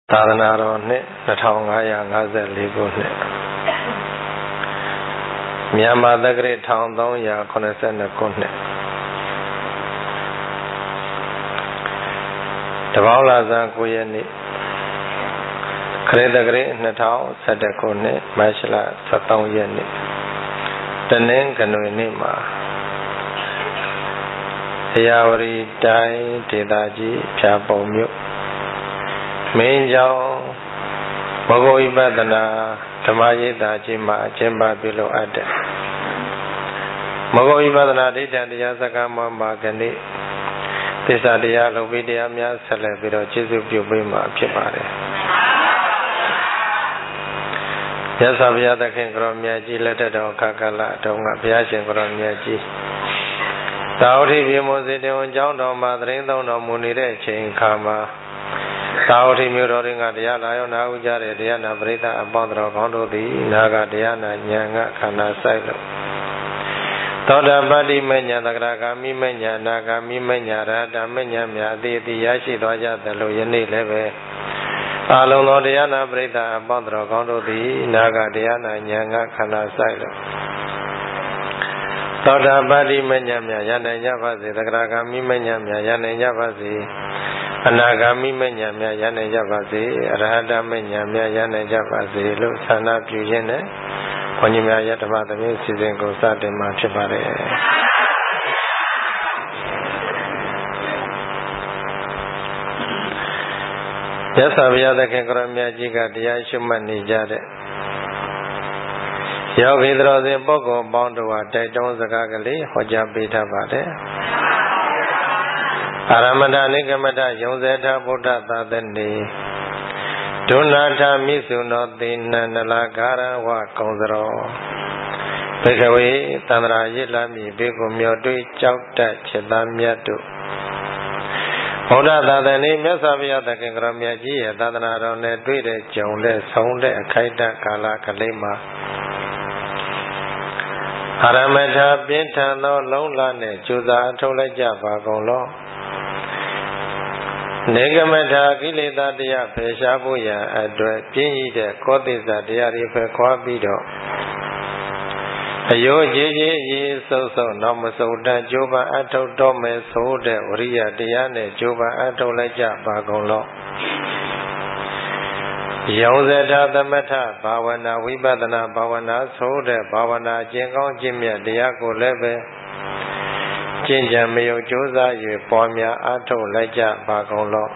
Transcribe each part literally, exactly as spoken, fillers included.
သာသနာတော်နှစ်နှစ်ထောင်ငါးရာငါးဆယ်လေးခုနှစ်မြန်မာသက္ကရာတစ်ထောင်သုံးရာခုနှစ်ဆယ်နှစ်ခုနှစ်တပေါင်းလာဇန်ကိုရက်နေ့ခရစ်သက္ကရာနှစ်ထောင်ဆယ်တစ်ခုနှစ်မတ်လဆယ်သုံးရက်နေ့တနင်္ဂနွေနေ့မှာဧရာဝတီတိုင်းဒေသကြီးဖြာပုံမြို့မင်းကြောင့်မဂ္ဂဝိပဿနာဓမ္မရိပ်သာကြီးမှာအကျဉ်းပပြုလုပ်အပ်တဲ့မဂ္ဂဝိပဿနာဒိဋ္ဌံတရားစကားမှာမှာကနေ့သစ္စာတရားလုံပြီးတရားများဆက်လက်ပြီးတော့ကျေးဇူးပြုပေးမှာဖြစ်ပါတယ်မြတ်စွာဘုရားသခင်ကိုရောမြတ်ကြီးလက်ထက်တော်ခါကလတုန်းကဘုရားရှင်ကိုရောမြတ်ကြီးသာဝတိပြေမွန်စေတဝန်ကျောင်းတော်မှာသရင်သုံးတော်မူနေတဲ့အချိန်ခါမှာသာဝတိမြို့တော်တွင်ကတရားလာရောနာဟုကြတဲ့တရားနာပရိသတ်အပေါင်းတော်ကောင်းတို့သည်နာကတရားနာဉာဏ်ကခန္ဓာဆိုင်လို့သောတာပတ္တိမဉ္ဇဏ်သက္ကရာဂာမိမဉ္ဇဏ်အနာဂာမိမဉ္ဇဏ်ရဟတမဉ္ဇဏ်များအတိအတိရရှိသွားကြသလိုယနေ့လည်းပဲအလုံးသောတရားနာပရိသတ်အပေါင်းတော်ကောင်းတို့သည်နာကတရားနာဉာဏ်ကခန္ဓာဆိုင်လို့သောတာပတ္တိမဉ္ဇဏ်များရနိုင်ကြပါစေသက္ကရာဂာမိမဉ္ဇဏ်များရနိုင်ကြပါစေအနာဂါမိမဉ္ဇဏ်များရနိုင်ကြပါစေအရဟတမဉ္ဇဏ်များရနိုင်ကြပါစေလို့ဆန္ဒပြုရင်းနဲ့ဘုန်းကြီးများယတ္တမသမီးစီစဉ်ကိုစတင်မှာဖြစ်ပါတယ်မြတ်စွာဘုရားသခင်ကိုရောမြတ်ကြီးကတရားရှုမှတ်နေကြတဲ့ယောဂီတော်စင်ပုဂ္ဂိုလ်ပေါင်းတို့ဟာတိုက်တွန်းစကားကလေးဟောကြားပေးထားပါတယ်အာရမဏနိကမတယုံစေထဗုဒ္ဓသာသနေဒုနာထမိစုနောသေနန္နလာကာရဝကုံစရောဘေကဝေသန္တရာရစ်လာမိဘေကုမြော်တွေးကြောက်တတ်ချက်သားမြတ်တို့ဗုဒ္ဓသာသနေမြတ်စွာဘုရားသခင်ကရောမြတ်ကြီးရဲ့သာသနာတော်နဲ့တွေ့တဲ့ကြုံတဲ့ဆုံးတဲ့အခိုက်အတန့်ကာလကလေးမှာအာရမထပြင်းထန်သောလုံးလနဲ့ကြိုးစားအထုတ်လိုက်ကြပါကုန်လောနေကမထာကိလေသာတရားဖယ်ရှားဖို့ရန်အတွက်ပြင်းရတဲ့ကောသစ္စာတရားတွေဖယ်ခွာပြီးတော့အယောကြီးကြီးရေစုံစုံတော့မစုံတန်ကြိုးပမ်းအထုတ်တော့မယ်ဆိုတဲ့ဝရိယတရားနဲ့ကြိုးပမ်းအထုတ်လိုက်ကြပါကုန်လောယောဇထသမထဘာဝနာဝိပဿနာဘာဝနာဆိုတဲ့ဘာဝနာကျင့်ကောင်းကျင့်မြတ်တရားကိုလည်းပဲကျင့်ကြံမယုံကြိုးစား၍ပေါ်များအားထုတ်လိုက်ကြပါကုန်လော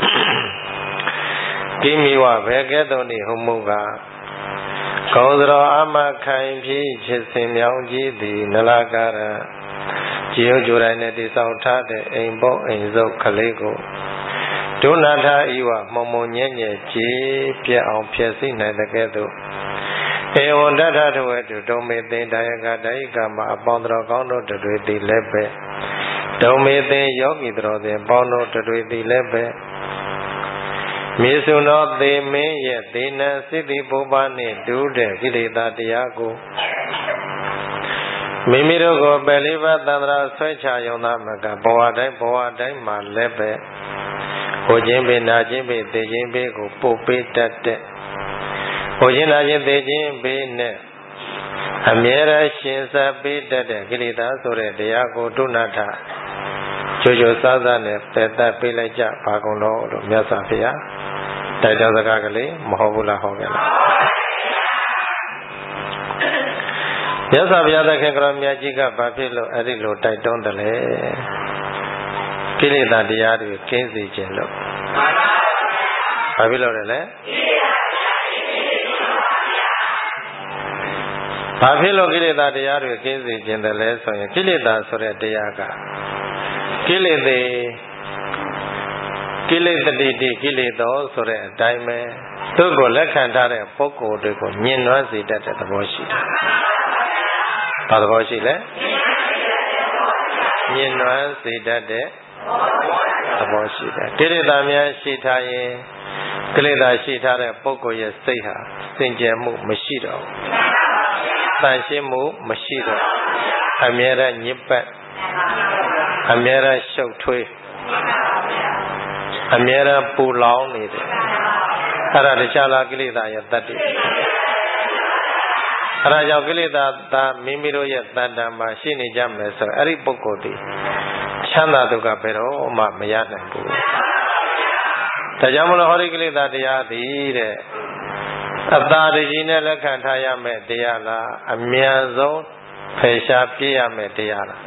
ကိမိဝဘယ်ကဲ့သို့နည်းဟုမူကားကုံစရောအမခိုင်ဖြစ်ချစ်စင်မြောင်ကြီးသည်နလကာရကြည်ကြိုတိုင်းနဲ့တိဆောက်ထားတဲ့အိမ်ပုတ်အိမ်စုပ်ကလေးကိုဒုနာထဤဝမုံမုံညဲ့ညဲ့ကြည်ပြက်အောင်ဖြည့်ဆည်းနိုင်တဲ့ကဲ့သို့ဧဝံတထထဝေတုဒုံမေသိတယကတယိကမှာအပေါင်းတော်ကောင်းတို့တွေသည်လည်းပဲဒုံမေသိယောဂီတော်သည်ပေါင်းတို့တွေသည်လည်းပဲမြေစုံသောသေမင်းရဲ့သေနံစိတ္တိပုပ္ပနှင့်တူတဲ့ကိလေသာတရားကိုမိမိတို့ကိုပယ်လေးပါးသန္တရာဆွဲချယုံသားမကဘဝတိုင်းဘဝတိုင်းမှာလည်းပဲဟိုခြင်းပေနာခြင်းပေသေခြင်းပေကိုပို့ပေးတတ်တဲ့ဟိုခြင်းနာခြင်းသေခြင်းပေနဲ့အမြဲတမ်းရှင်ဆက်ပေးတတ်တဲ့ကိလေသာဆိုတဲ့တရားကိုဒုနာထကြိုကြိုစားစားနဲ့ပယ်တတ်ပေးလိုက်ကြပါကုန်လို့လို့မြတ်စွာဘုရားတိုက်တော်စကားကလေးမဟုတ်ဘူးလားဟောခဲ့လားမြတ်စွာဘုရားသခင်ကရောမြတ်ကြီးကဘာဖြစ်လို့အဲ့ဒီလိုတိုက်တွန်းတယ်လဲကိလေသာတရားတွေကင်းစေခြင်းလို့ဘာဖြစ်လို့လဲလဲဘာဖြစ်လို့ကိလေသာတရားတွေကင်းစေခြင်းတယ်လဲဆိုရင်ကိလေသာဆိုတဲ့တရားကကိလေသေကိလေသတိတိကိလေသောဆိုတဲ့အတိုင်းပဲသူ့ကိုလက်ခံထားတဲ့ပုဂ္ဂိုလ်တွေကိုညှဉ်းနှွမ်းစေတတ်တဲ့သဘောရှိတယ်။ဘာသဘောရှိလဲ။ညှဉ်းနှွမ်းစေတတ်တဲ့သဘောရှိတယ်။ကိလေသာများရှိထားရင်ကိလေသာရှိထားတဲ့ပုဂ္ဂိုလ်ရဲ့စိတ်ဟာစင်ကြယ်မှုမရှိတော့ဘူး။တန်ရှင်းမှုမရှိတော့အမြဲတမ်းညစ်ပတ်အမြဲတမ်းရှုပ်ထွေးအမြဲတမ်းပူလောင်နေတယ်အဲ့ဒါတရားလားကိလေသာရဲ့တတ္တိအဲ့ဒါကြောင့်ကိလေသာသာမိမိတို့ရဲ့တဏ္ဍာမှာရှိနေကြမယ်ဆိုအဲ့ဒီပုဂ္ဂိုလ်ဒီချမ်းသာဒုက္ခဘယ်တော့မှမရနိုင်ဘူးဒါကြောင့်မလို့ဟောဒီကိလေသာတရားသည်တဲ့အတာတကြီးနဲ့လက်ခံထားရမယ်တရားလားအမြန်ဆုံးဖယ်ရှားပြရမယ်တရားလား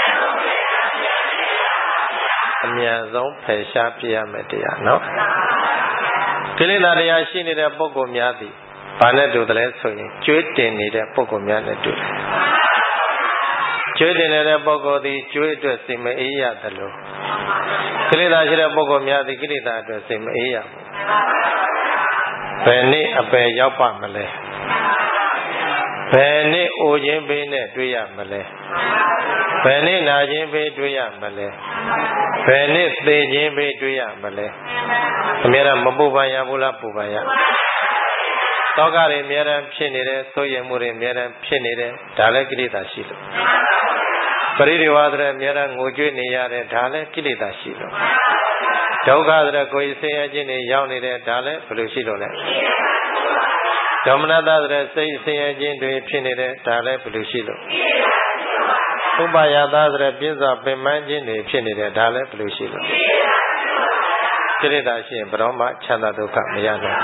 အမြန်ဆုံးဖယ်ရှားပြရမယ်တရားနော်ကိလေသာတရားရှိနေတဲ့ပုဂ္ဂိုလ်များသည်ဘာနဲ့တူတယ်လဲဆိုရင်ကျွေးတင်နေတဲ့ပုဂ္ဂိုလ်များနဲ့တူတယ်ကျွေးတင်နေတဲ့ပုဂ္ဂိုလ်သည်ကျွေးအတွက်စိတ်မအေးရသလိုကိလေသာရှိတဲ့ပုဂ္ဂိုလ်များသည်ကိလေသာအတွက်စိတ်မအေးရဘူးဘယ်နေ့အပယ်ရောက်ပါမလဲဘယ်နေ့အိုခြင်းဘေးနဲ့တွေ့ရမလဲဘယ်နေ့နာခြင်းဘေးတွေ့ရမလဲဘယ်နေ့သေခြင်းဘေးတွေ့ရမလဲအများအားမပူပန်ရဘူးလားပူပန်ရတောကတွေအများအားဖြစ်နေတယ်ဆိုရင်မှုတွေအများအားဖြစ်နေတယ်ဒါလည်းကိလေသာရှိလို့ပရိဒီဝါဒတွေအများအားငိုကြွေးနေရတယ်ဒါလည်းကိလေသာရှိလို့ဒုက္ခတွေကိုယ်ဆင်းရဲခြင်းတွေရောက်နေတယ်ဒါလည်းဘယ်လိုရှိလို့လဲဒေါမနတတဲ့စိတ်ဆင်းရဲခြင်းတွေဖြစ်နေတယ်ဒါလည်းဘယ်လိုရှိလို့ဥပါယသတဲ့ပြင်းစွာပင်ပန်းခြင်းတွေဖြစ်နေတယ်ဒါလည်းဘယ်လိုရှိလို့ကိလေသာရှိရင်ဘယ်တော့မှချမ်းသာဒုက္ခမရနိုင်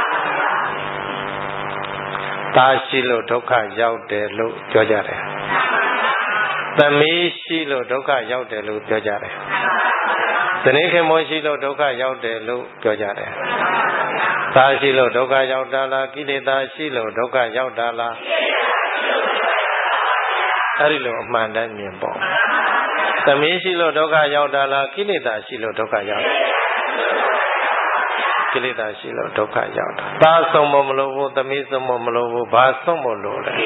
ဘူးတာရှိလို့ဒုက္ခရောက်တယ်လို့ပြောကြတယ်သမီးရှိလို့ဒုက္ခရောက်တယ်လို့ပြောကြတယ်ဇနီးခင်မွန်ရှိလို့ဒုက္ခရောက်တယ်လို့ပြောကြတယ်သာရှိလို့ဒုက္ခရောက်တာလားကိလေသာရှိလို့ဒုက္ခရောက်တာလားအဲ့ဒီလိုအမှန်တမ်းမြင်ပေါ့သမီးရှိလို့ဒုက္ခရောက်တာလားကိလေသာရှိလို့ဒုက္ခရောက်တာကိလေသာရှိလို့ဒုက္ခရောက်တာသာဆုံးမမလို့ဘူးသမီးဆုံးမမလို့ဘူးဘာဆုံးမလို့လဲ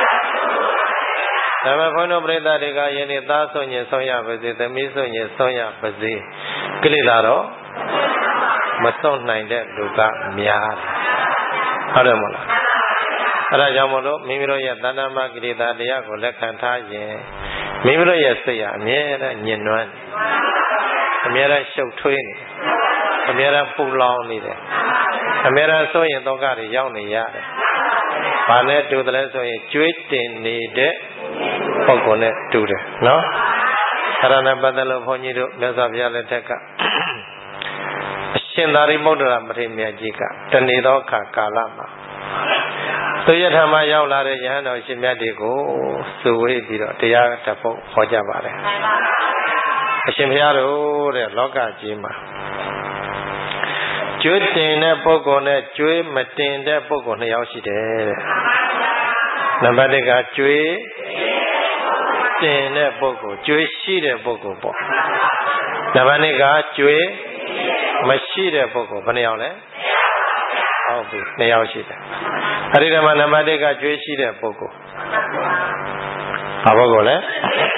ဒါပေမဲ့ဘုန်းတော်ပရိသတ်တွေကယနေ့သားဆုံးရင်ဆုံးရပါစေသမီးဆုံးရင်ဆုံးရပါစေကိလေသာတော့မဆုံးနိုင်တဲ့လူကများတယ်ဟုတ်တယ်မဟုတ်လားအဲဒါကြောင့်မလို့မိမိတို့ရဲ့တဏ္ဍာမကိလေသာတရားကိုလက်ခံထားရင်မိမိတို့ရဲ့စိတ်ဟာအမြဲတမ်းညှဉ်းနှွမ်းနေအမြဲတမ်းရှုပ်ထွေးနေအမြဲတမ်းပူလောင်နေတယ်အမြဲတမ်းဆိုရင်တော့ကတွေရောက်နေရတယ်ဘာနဲ့တူတယ်လဲဆိုရင်ကျွေးတင်နေတဲ့ပုဂ္ဂိုလ်နဲ့တူတယ်နော်အဲ့ဒါနဲ့ပတ်သက်လို့ဘုန်းကြီးတို့မြတ်စွာဘုရားလက်ထက်ကအရှင်သာရိပုတ္တရာမထေရမြတ်ကြီးကတနေ့သောအခါကာလမှာသူရထမရောက်လာတဲ့ယဟန်တော်ရှင်မြတ်တွေကိုစုဝေးပြီးတော့တရားတစ်ပုဒ်ဟောကြပါတယ်အရှင်ဘုရားတို့တဲ့လောကကြီးမှာကျွေးတင်တဲ့ပုဂ္ဂိုလ်နဲ့ကျွေးမတင်တဲ့ပုဂ္ဂိုလ်နှစ်ယောက်ရှိတယ်တဲ့နံပါတ်တစ်ကကျွေးတင်တဲ့ပုဂ္ဂိုလ်ကျွေးရှိတဲ့ပုဂ္ဂိုလ်ပေါ့နံပါတ်နှစ်ကကျွေးမရှိတဲ့ပုဂ္ဂိုလ်ဘယ်နှယောက်လဲဟုတ်ပြီနှစ်ယောက်ရှိတယ်အဲဒီတည်းမှာနံပါတ်တစ်ကကျွေးရှိတဲ့ပုဂ္ဂိုလ်ဘာပုဂ္ဂိုလ်လဲ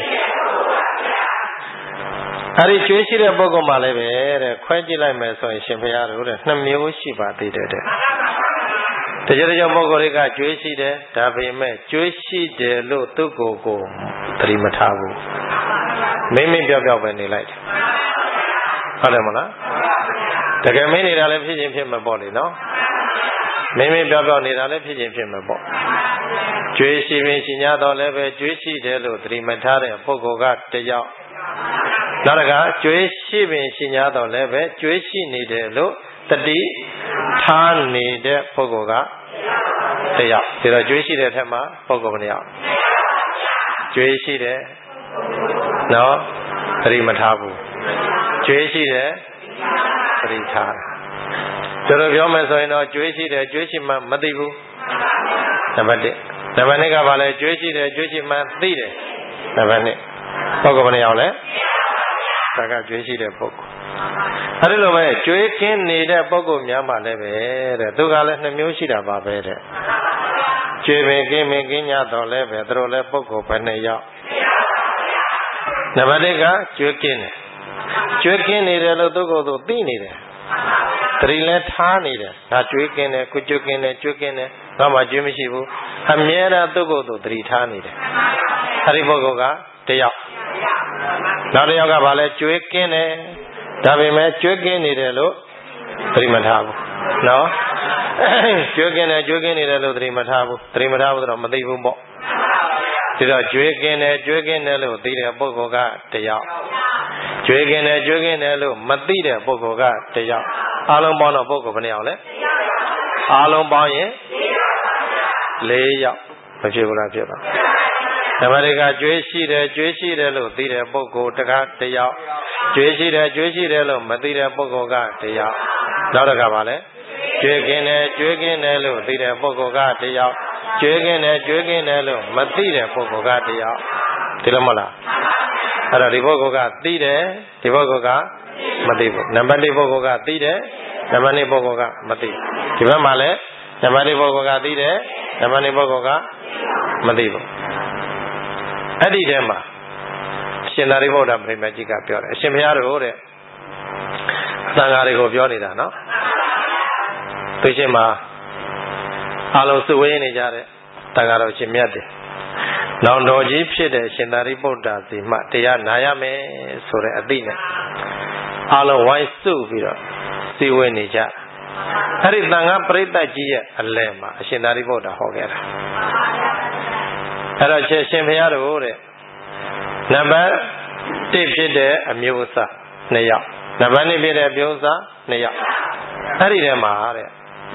အဲဒီကျွေးရှိတဲ့ပုဂ္ဂိုလ်မှလည်းပဲတဲ့ခွဲကြည့်လိုက်မယ်ဆိုရင်ရှင်ဘုရားတို့တဲ့နှစ်မျိုးရှိပါသေးတယ်တဲ့တကယ်ကြောင့်ပုဂ္ဂိုလ်တွေကကျွေးရှိတယ်ဒါပေမဲ့ကျွေးရှိတယ်လို့သူ့ကိုယ်ကိုသတိမထားဘူးမိမ့်မိမ့်ပြောက်ပြောက်ပဲနေလိုက်တယ်ဟုတ်တယ်မလားတကယ်မင်းနေတာလည်းဖြစ်ချင်းဖြစ်မှာပေါ့လေနော်မိမ့်မိမ့်ပြောက်ပြောက်နေတာလည်းဖြစ်ချင်းဖြစ်မှာပေါ့ကျွေးရှိပင်ရှင်ညာတော့လည်းပဲကျွေးရှိတယ်လို့သတိမထားတဲ့ပုဂ္ဂိုလ်ကတယောက်နောက်တစ်ခါကျွေးရှိပင်ရှင်ညာတော့လည်းပဲကျွေးရှိနေတယ်လို့တတိထားနေတဲ့ပုဂ္ဂိုလ်ကတယောက်ဒါတော့ကျွေးရှိတဲ့ထက်မှာပုဂ္ဂိုလ်ဘယ်နှယောက်ကျွေးရှိတယ်နော်သတိမထားဘူးကျွေးရှိတယ်သတိထားတယ်ဒါတော့ပြောမယ်ဆိုရင်တော့ကျွေးရှိတယ်ကျွေးရှိမှမသိဘူးနံပါတ်တစ်နံပါတ်နှစ်ကဘာလဲကျွေးရှိတယ်ကျွေးရှိမှသိတယ်နံပါတ်နှစ်ပုဂ္ဂိုလ်ဘယ်နှယောက်လဲဒါကကျွေးရှိတဲ့ပုဂ္ဂိုလ်အဲဒီလိုပဲကျွေးကင်းနေတဲ့ပုဂ္ဂိုလ်များမှလည်းပဲတဲ့သူကလည်းနှစ်မျိုးရှိတာပါပဲတဲ့ကျွေးပင်ကင်းပင်ကင်းညတော့လည်းပဲသူတို့လည်းပုဂ္ဂိုလ်ဘယ်နှစ်ယောက်နံပါတ်တစ်ကကျွေးကင်းတယ်ကျွေးကင်းနေတယ်လို့သူကိုယ်သူသိနေတယ်တတိလည်းထားနေတယ်ဒါကျွေးကင်းတယ်ကိုကျွေးကင်းတယ်ကျွေးကင်းတယ်ငါမှကျွေးမရှိဘူးအမြဲတမ်းသူကိုယ်သူတတိထားနေတယ်အဲဒီပုဂ္ဂိုလ်ကတယောက်နောက်တစ်ယောက်ကဘာလဲကျွေးကင်းတယ်ဒါပေမဲ့ကျွေးကင်းနေတယ်လို့သတိမထားဘူးနော်ကျွေးကင်းတယ်ကျွေးကင်းနေတယ်လို့သတိမထားဘူးသတိမထားဘူးဆိုတော့မသိဘူးပေါ့ဒီတော့ကျွေးကင်းတယ်ကျွေးကင်းတယ်လို့သိတဲ့ပုဂ္ဂိုလ်ကတယောက်ကျွေးကင်းတယ်ကျွေးကင်းတယ်လို့မသိတဲ့ပုဂ္ဂိုလ်ကတယောက်အားလုံးပေါင်းတော့ပုဂ္ဂိုလ်ဘယ်နှယောက်လဲအားလုံးပေါင်းရင်လေးယောက်မဖြစ်ဘူးလားဖြစ်ပါဓမ္မတွေကကျွေးရှိတယ်ကျွေးရှိတယ်လို့သိတဲ့ပုဂ္ဂိုလ်တကားတယောက်ကျွေးရှိတယ်ကျွေးရှိတယ်လို့မသိတဲ့ပုဂ္ဂိုလ်ကတယောက်နောက်တစ်ခါပါလဲကျွေးကင်းတယ်ကျွေးကင်းတယ်လို့သိတဲ့ပုဂ္ဂိုလ်ကတယောက်ကျွေးကင်းတယ်ကျွေးကင်းတယ်လို့မသိတဲ့ပုဂ္ဂိုလ်ကတယောက်ဒီလိုမလားအဲ့တော့ဒီပုဂ္ဂိုလ်ကသိတယ်ဒီပုဂ္ဂိုလ်ကမသိဘူးနံပါတ်လေးပုဂ္ဂိုလ်ကသိတယ်နံပါတ်နှစ်ပုဂ္ဂိုလ်ကမသိဒီဘက်မှာလဲနံပါတ်လေးပုဂ္ဂိုလ်ကသိတယ်နံပါတ်နှစ်ပုဂ္ဂိုလ်ကမသိဘူးအဲ့ဒီထဲမှာရှင်သာရိပုတ္တပရိမတ်ကြီးကပြောတယ်အရှင်ဘုရားတို့တဲ့သံဃာတွေကိုပြောနေတာနော်သူရှင်မှာအလုံးစုဝေးနေကြတဲ့သံဃာတော်ရှင်မြတ်တယ်နောင်တော်ကြီးဖြစ်တဲ့ရှင်သာရိပုတ္တစီမှတရားနာရမယ်ဆိုတဲ့အသိနဲ့အလုံးဝိုင်းစုပြီးတော့စည်းဝေးနေကြအဲ့ဒီသံဃာပရိသတ်ကြီးရဲ့အလယ်မှာအရှင်သာရိပုတ္တဟောခဲ့တာအဲ့တော့ရှင်ဘုရားတို့တဲ့နံပါတ်တစ်ဖြစ်တဲ့အမျိုးအစားနှစ်ယောက်နံပါတ်နှစ်ဖြစ်တဲ့အမျိုးအစားနှစ်ယောက်အဲ့ဒီထဲမှာတဲ့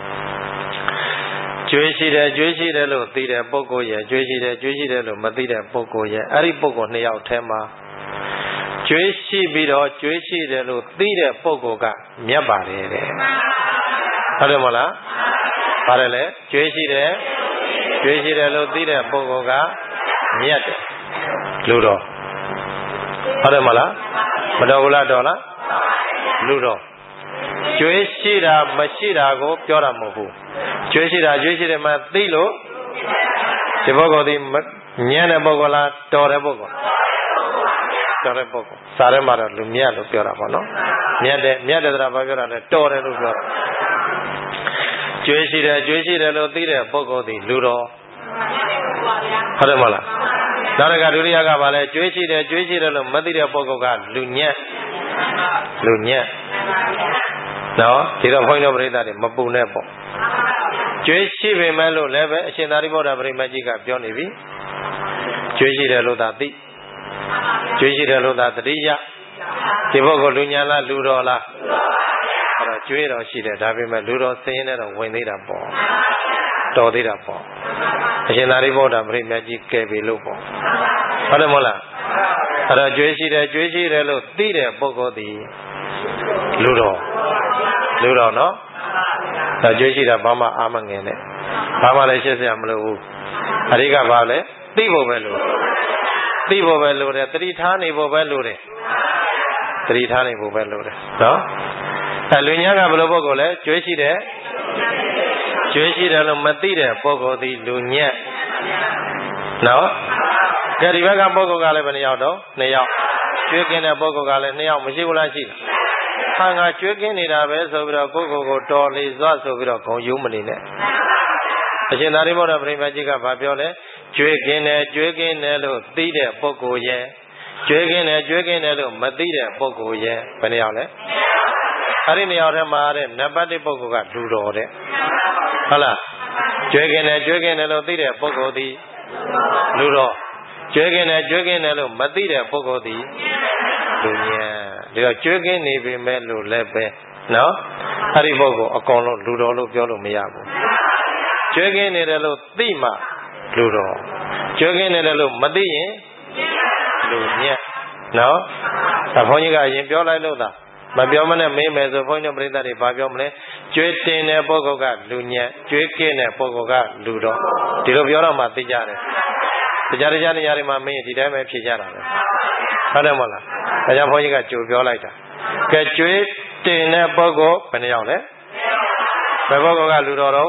ကျွေးရှိတယ်ကျွေးရှိတယ်လို့သိတဲ့ပုဂ္ဂိုလ်ရဲ့ကျွေးရှိတယ်ကျွေးရှိတယ်လို့မသိတဲ့ပုဂ္ဂိုလ်ရဲ့အဲ့ဒီပုဂ္ဂိုလ်နှစ်ယောက်ထဲမှာကျွေးရှိပြီးတော့ကျွေးရှိတယ်လို့သိတဲ့ပုဂ္ဂိုလ်ကမြတ်ပါတယ်တဲ့ဟုတ်တယ်မလားပါတယ်လေကျွေးရှိတယ်ကျွေးရှိတယ်လို့သိတဲ့ပုဂ္ဂိုလ်ကမြတ်တယ်လူတော်ဟုတ်တယ်မလားမတော်ဘူးလားတော်လားလူတော်ကျွေးရှိတာမရှိတာကိုပြောတာမဟုတ်ဘူးကျွေးရှိတာကျွေးရှိတယ်မှသိလို့ဒီပုဂ္ဂိုလ်ဒီညံ့တဲ့ပုဂ္ဂိုလ်လားတော်တဲ့ပုဂ္ဂိုလ်တော်တဲ့ပုဂ္ဂိုလ်စားထဲမှာတော့လူမြတ်လို့ပြောတာပေါ့နော်မြတ်တဲ့မြတ်တဲ့ဆိုတာဘာပြောတာလဲတော်တယ်လို့ပြောတာကျွေးရှိတယ်ကျွေးရှိတယ်လို့သိတဲ့ပုဂ္ဂိုလ်ဒီလူတော်ဟုတ်တယ်မလားနောက်တစ်ခါဒုတိယကဘာလဲကျွေးရှိတယ်ကျွေးရှိတယ်လို့မသိတဲ့ပုဂ္ဂိုလ်ကလူညံ့လူညံ့နော်ဒီတော့ဘုန်းကြီးတို့ပရိသတ်တွေမပူနဲ့ပေါ့ကျွေးရှိပေမဲ့လို့လည်းပဲအရှင်သာရိပုတ္တပရိမတ်ကြီးကပြောနေပြီကျွေးရှိတယ်လို့သာသိကျွေးရှိတယ်လို့သာသတိရဒီပုဂ္ဂိုလ်လူညာလားလူတော်လားအဲ့တော့ကျွေးတော်ရှိတယ်ဒါပေမဲ့လူတော်စင်းနဲ့တော့ဝင်သေးတာပေါ့တော်သေးတာပေါ့အရှင်သာရိပုတ္တပရိမတ်ကြီးကဲပြီလို့ပေါ့ဟုတ်တယ်မဟုတ်လားအဲ့တော့ကျွေးရှိတယ်ကျွေးရှိတယ်လို့သိတဲ့ပုဂ္ဂိုလ်ဒီလူတော်လူတော်နော်ဒါကျွေးရှိတာဘာမှအာမငင်နဲ့ဘာမှလည်းရှင်းစရာမလိုဘူးအရိကဘာလဲသိဖို့ပဲလို့သိဖို့ပဲလို့တယ်တတိထားနေဖို့ပဲလို့တယ်တတိထားနေဖို့ပဲလို့တယ်နော်အဲလူညာကဘယ်လိုပုဂ္ဂိုလ်လဲကျွေးရှိတယ်ကျွေးရှိတယ်လို့မသိတဲ့ပုဂ္ဂိုလ်ဒီလူညက်နော်ကြဒီဘက်ကပုဂ္ဂိုလ်ကလည်းဘယ်နှယောက်တော့နှစ်ယောက်ကျွေးကင်းတဲ့ပုဂ္ဂိုလ်ကလည်းနှစ်ယောက်မရှိဘူးလားရှိလားဟာငါကျွေးကင်းနေတာပဲဆိုပြီးတော့ကိုယ့်ကိုယ်ကိုတော်လေစွာဆိုပြီးတော့ဂုံယူမနေနဲ့အရှင်သာရိပုတ္တပရိမတ်ကြီးကဘာပြောလဲကျွေးကင်းတယ်ကျွေးကင်းတယ်လို့သိတဲ့ပုဂ္ဂိုလ်ရဲ့ကျွေးကင်းတယ်ကျွေးကင်းတယ်လို့မသိတဲ့ပုဂ္ဂိုလ်ရဲ့ဘယ်နှယောက်လဲအဲ့ဒီနှစ်ယောက်ထဲမှာတဲ့နံပါတ်တစ်ပုဂ္ဂိုလ်ကလူတော်တဲ့ဟုတ်လားကျွေးကင်းတယ်ကျွေးကင်းတယ်လို့သိတဲ့ပုဂ္ဂိုလ်သည်လူတော်ကျွေးကင်းတယ်ကျွေးကင်းတယ်လို့မသိတဲ့ပုဂ္ဂိုလ်သည်လူညံဒီတော့ကျွေးကင်းနေပြီမဲ့လို့လည်းပဲနော်အဲ့ဒီပုဂ္ဂိုလ်အကုန်လုံးလူတော်လို့ပြောလို့မရဘူးကျွေးကင်းနေတယ်လို့သိမှလူတော်ကျွေးကင်းနေတယ်လို့မသိရင်လူညံနော်ဒါဘုန်းကြီးကအရင်ပြောလိုက်လို့သာမပြောမနဲ့မေးမယ်ဆိုဘုန်းကြီးတို့ပြိဿတွေဘာပြောမလဲကျွေးတင်တဲ့ပုဂ္ဂိုလ်ကလူညံကျွေးကင်းတဲ့ပုဂ္ဂိုလ်ကလူတော်ဒီလိုပြောတော့မှသိကြတယ်တရားတရားနေရာတွေမှာမင်းဒီတိုင်းပဲဖြေကြတာပဲဟုတ်တယ်မဟုတ်လားဒါကြောင့်ဘုန်းကြီးကကြိုပြောလိုက်တာကဲကျွေးတင်တဲ့ပုဂ္ဂိုလ်ဘယ်နှယောက်လဲဘယ်ပုဂ္ဂိုလ်ကလူတော်တော့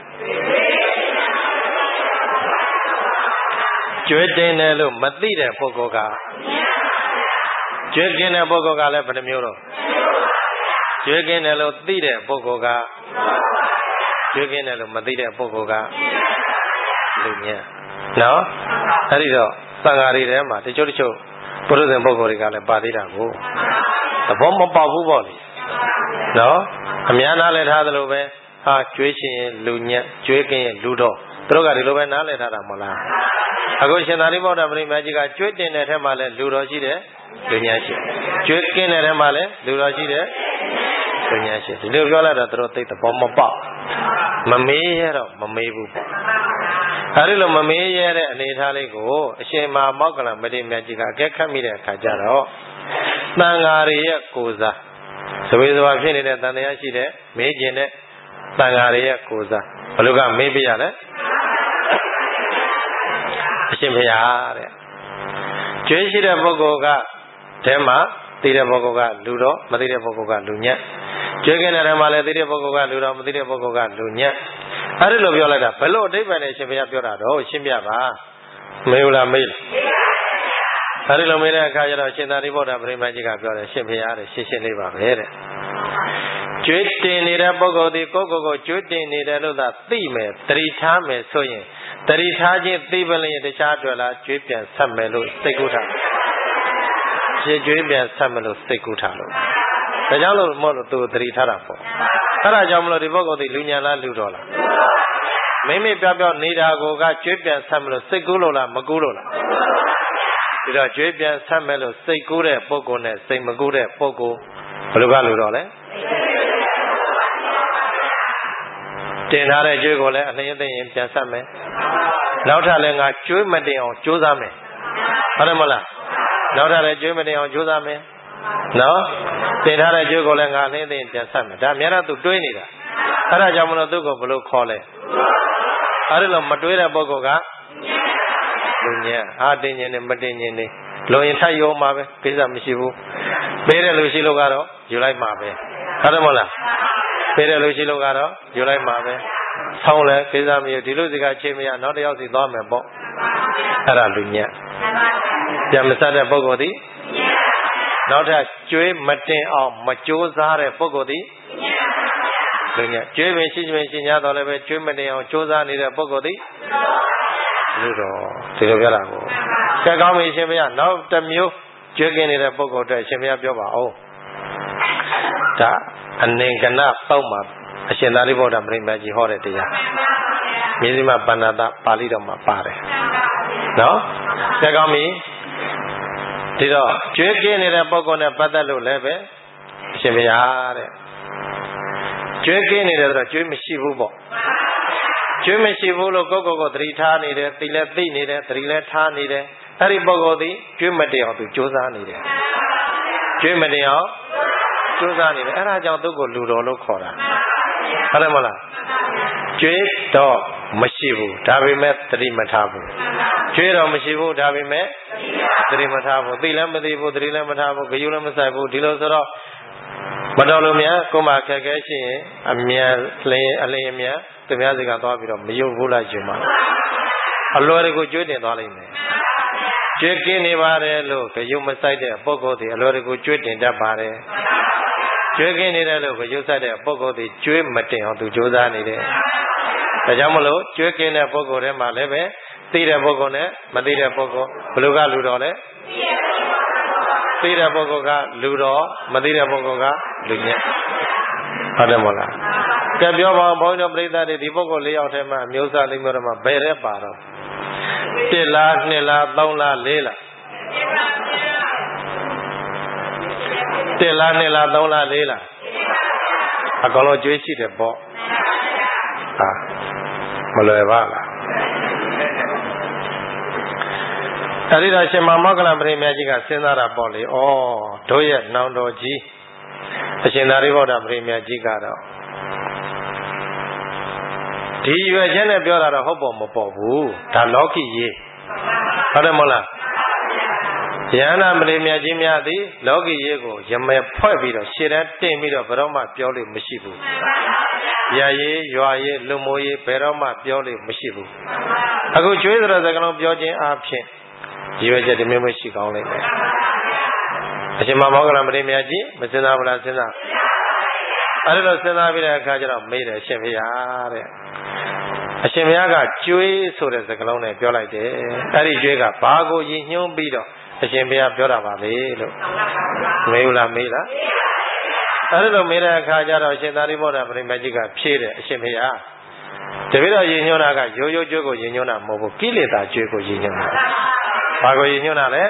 ကျွေးတင်တယ်လို့မသိတဲ့ပုဂ္ဂိုလ်ကကျွေးကင်းတဲ့ပုဂ္ဂိုလ်ကလည်းဘယ်နှမျိုးတော့ကျွေးကင်းတယ်လို့သိတဲ့ပုဂ္ဂိုလ်ကကျွေးကင်းတယ်လို့မသိတဲ့ပုဂ္ဂိုလ်ကလူညံ့နော်အဲ့ဒီတော့သံဃာတွေထဲမှာတချို့တချို့ပုရုဇဉ်ပုဂ္ဂိုလ်တွေကလည်းပါသေးတာကိုသဘောမပေါက်ဘူးပေါ့လေနော်အများသားလည်းထားသလိုပဲဟာကျွေးရှင်လူညက်ကျွေးကင်းလူတော်သူတို့ကဒီလိုပဲနားလည်ထားတာမဟုတ်လားအခုရှင်သာရိပုတ္တပရိမကြီးကကျွေးတင်တဲ့ထက်မှလည်းလူတော်ရှိတယ်လူညက်ရှိကျွေးကင်းတဲ့ထက်မှလည်းလူတော်ရှိတယ်လူညက်ရှိဒီလိုပြောလိုက်တော့သူတို့သိတဲ့ဘောမပေါက်မမေးရတော့မမေးဘူးပေါ့အဲဒီလိုမမေးရတဲ့အနေအထားလေးကိုအရှင်မမောက္ကလမထေရမြတ်ကြီးကအကဲခတ်မိတဲ့အခါကျတော့သံဃာတွေရဲ့ကိုယ်စားသဝေသဝါဖြစ်နေတဲ့တန်တရားရှိတဲ့မေးကျင်တဲ့သံဃာတွေရဲ့ကိုယ်စားဘယ်လိုကမေးပြရလဲအရှင်ဘုရားတဲ့ကျွေးရှိတဲ့ပုဂ္ဂိုလ်ကထဲမှာသိတဲ့ပုဂ္ဂိုလ်ကလူတော်မသိတဲ့ပုဂ္ဂိုလ်ကလူညက်ကျွေးခင်တဲ့ထဲမှာလည်းသိတဲ့ပုဂ္ဂိုလ်ကလူတော်မသိတဲ့ပုဂ္ဂိုလ်ကလူညက်အဲဒီလိုပြောလိုက်တာဘယ်လိုအဓိပ္ပာယ်နဲ့ရှင်ဘုရားပြောတာတော့ရှင်းပြပါမေးဘူးလားမေးအဲဒီလိုမေးတဲ့အခါကျတော့ရှင်သာရိပုတ္တပရိမကြီးကပြောတယ်ရှင်ဘုရားတဲ့ရှင်းရှင်းလေးပါပဲတဲ့ကျွေးတင်နေတဲ့ပုဂ္ဂိုလ်ဒီကိုယ့်ကိုယ်ကိုကျွေးတင်နေတယ်လို့သာသိမယ်တတိထားမယ်ဆိုရင်တတိထားခြင်းသိပလျင်တခြားတွေ့လားကျွေးပြန်ဆက်မယ်လို့စိတ်ကူးထားကျွေးကျွေးပြန်ဆက်မယ်လို့စိတ်ကူးထားလို့ဒါကြောင့်လို့မဟုတ်လို့သူတတိထားတာပေါ့အဲဒါကြောင့်မလို့ဒီပုဂ္ဂိုလ်ဒီလူညာလားလူတော်လားမိမိပြောပြောနေတာကိုကကျွေးပြန်ဆက်မယ်လို့စိတ်ကူးလို့လားမကူးလို့လားဒီတော့ကျွေးပြန်ဆက်မယ်လို့စိတ်ကူးတဲ့ပုဂ္ဂိုလ်နဲ့စိတ်မကူးတဲ့ပုဂ္ဂိုလ်ဘယ်လိုကလူတော်လဲတင်ထားတဲ့ကျွေးကိုလည်းအလျင်းသိရင်ပြန်ဆက်မယ်နောက်ထပ်လည်းငါကျွေးမတင်အောင်ကြိုးစားမယ်ဟုတ်တယ်မလားနောက်ထပ်လည်းကျွေးမတင်အောင်ကြိုးစားမယ်နော်တင်ထားတဲ့ကျွေးကိုလည်းငါအလျင်းသိရင်ပြန်ဆက်မယ်ဒါအများတော့သူတွေးနေတာအဲ့ဒါကြောင့်မလို့သူ့ကိုဘယ်လိုခေါ်လဲအဲ့ဒီလိုမတွေးတဲ့ပုဂ္ဂိုလ်ကလူညံ့အာတင်ញင်နဲ့မတင်ញင်နေလုံရင်ထိုက်ရောမှာပဲကိစ္စမရှိဘူးပေးတဲ့လူရှိလို့ကတော့ယူလိုက်မှာပဲဟုတ်တယ်မဟုတ်လားပေးတဲ့လူရှိလို့ကတော့ယူလိုက်မှာပဲဆောင်းလဲကိစ္စမရှိဒီလိုစီကချိန်မရနောက်တစ်ယောက်စီသွားမယ်ပေါ့အဲ့ဒါလူညံ့ပြန်မဆက်တဲ့ပုဂ္ဂိုလ်သည်နောက်ထပ်ကျွေးမတင်အောင်မကြိုးစားတဲ့ပုဂ္ဂိုလ်သည်လူညံ့ကျွေးပင်ရှိပင်ရှိ냐တော့လည်းပဲကျွေးမတင်အောင်ကြိုးစားနေတဲ့ပုဂ္ဂိုလ်သည်လူတော်ဒီလိုပြောတာကိုကဲကောင်းပြီရှင်ဘုရားနောက်တစ်မျိုးကျွေးกินနေတဲ့ပုဂ္ဂိုလ်အတွက်ရှင်ဘုရားပြောပါအောင်ဒါအနေကဏပေါ့မှာအရှင်သာရိပုတ္တပရိမကြီးဟောတဲ့တရားမြေစီမပဏ္ဏတပါဠိတော်မှာပါတယ်နော်ကဲကောင်းပြီဒီတော့ကျွေးกินနေတဲ့ပုဂ္ဂိုလ်နဲ့ပတ်သက်လို့လည်းပဲအရှင်ဘုရားတဲ့ကျွေးกินနေတယ်ဆိုတော့ကျွေးမရှိဘူးပေါ့ကျွေးမရှိဘူးလို့ကိုယ့်ကိုယ်ကိုသတိထားနေတယ်သိလဲသိနေတယ်သတိလဲထားနေတယ်အဲ့ဒီပုဂ္ဂိုလ်သည်ကျွေးမတင်အောင်သူကြိုးစားနေတယ်ကျွေးမတင်အောင်ကြိုးစားနေတယ်အဲ့ဒါကြောင့်သူ့ကိုလူတော်လို့ခေါ်တာဟုတ်တယ်မလားကျွေးတော့မရှိဘူးဒါပေမဲ့သတိမထားဘူးကျွေးတော့မရှိဘူးဒါပေမဲ့သတိမထားဘူးသိလည်းမသိဘူးသတိလည်းမထားဘူးဂယုလည်းမဆိုင်ဘူးဒီလိုဆိုတော့မတော်လို့များကိုယ်မှာခက်ခဲရှိရင်အမြန်လင်းအလင်းအမြန်သူများစီကသွားပြီးတော့မယုတ်ဘူးလိုက်ကျင်ပါအလွယ်တကူကျွေးတင်သွားလိမ့်မယ်ကျွေးกินနေပါတယ်လို့ဂယုမဆိုင်တဲ့ပုဂ္ဂိုလ်တွေအလွယ်တကူကျွေးတင်တတ်ပါတယ်ကျွေးกินနေတယ်လို့ဂယုဆိုင်တဲ့ပုဂ္ဂိုလ်တွေကျွေးမတင်အောင်သူကြိုးစားနေတယ်ဒါကြောင့်မလို့ကျွေးกินတဲ့ပုဂ္ဂိုလ်တွေမှာလည်းပဲသိတဲ့ပုဂ္ဂိုလ်နဲ့မသိတဲ့ပုဂ္ဂိုလ်ဘယ်လိုကလူတော်လဲသိတဲ့ပုဂ္ဂိုလ်ကလူတော်မသိတဲ့ပုဂ္ဂိုလ်ကလူညက်ဟုတ်တယ်မဟုတ်လားကဲပြောပါဦးဘုန်းကြီးတို့ပြိဿတွေဒီပုဂ္ဂိုလ်၄ယောက်ထဲမှာအမျိုးသားလေးမျိုးတွေမှာဘယ်ရဲပါတော့တစ်လားနှစ်လားသုံးလားလေးလားတစ်လားနှစ်လားသုံးလားလေးလားအကောင်လုံးကြွေးရှိတယ်ပေါ့ဟာမလွယ်ပါလားအဲ့ဒီတော့ရှင်မမောက္ကလပရိမကြီးကစဉ်းစားတာပေါ့လေဩတို့ရဲ့နောင်တော်ကြီးအရှင်သာရိပုတ္တပရိမကြီးကတော့ဒီရွယ်ချက်နဲ့ပြောတာတော့ဟုတ်ပေါ်မပေါ်ဘူးဒါလောကီရေးဟုတ်တယ်မဟုတ်လားယန္နာပရိမကြီးများသည်လောကီရေးကိုရမယ်ဖွဲ့ပြီးတော့ရှေ့တန်းတင်ပြီးတော့ဘယ်တော့မှပြောလို့မရှိဘူးရရေးရွာရေးလူမိုးရေးဘယ်တော့မှပြောလို့မရှိဘူးအခုကျွေးတဲ့စကားလုံးပြောခြင်းအပြင်ရွယ်ချက်ဒီမျိုးမရှိကောင်းလိမ့်မယ်အရှင်မမောက္ကလပရိမကြီးမစဉ်းစားဘူးလားစဉ်းစားအဲ့ဒါလို့စဉ်းစားပြီးတဲ့အခါကျတော့မေးတယ်ရှင်ဘုရားတဲ့အရှင်ဘုရားကကျွေးဆိုတဲ့စကားလုံးနဲ့ပြောလိုက်တယ်အဲ့ဒီကျွေးကဘာကိုရည်ညွှန်းပြီးတော့အရှင်ဘုရားပြောတာပါလေလို့မေးဘူးလားမေးလားအဲ့လိုမေးတဲ့အခါကျတော့အရှင်သာရိပုတ္တရာပရိမတ်ကြီးကဖြေတယ်အရှင်ဖေဟာတပည့်တော်ရည်ညွှန်းတာကရိုးရိုးကျွေးကိုရည်ညွှန်းတာမဟုတ်ဘူးကိလေသာကျွေးကိုရည်ညွှန်းတာဘာကိုရည်ညွှန်းတာလဲ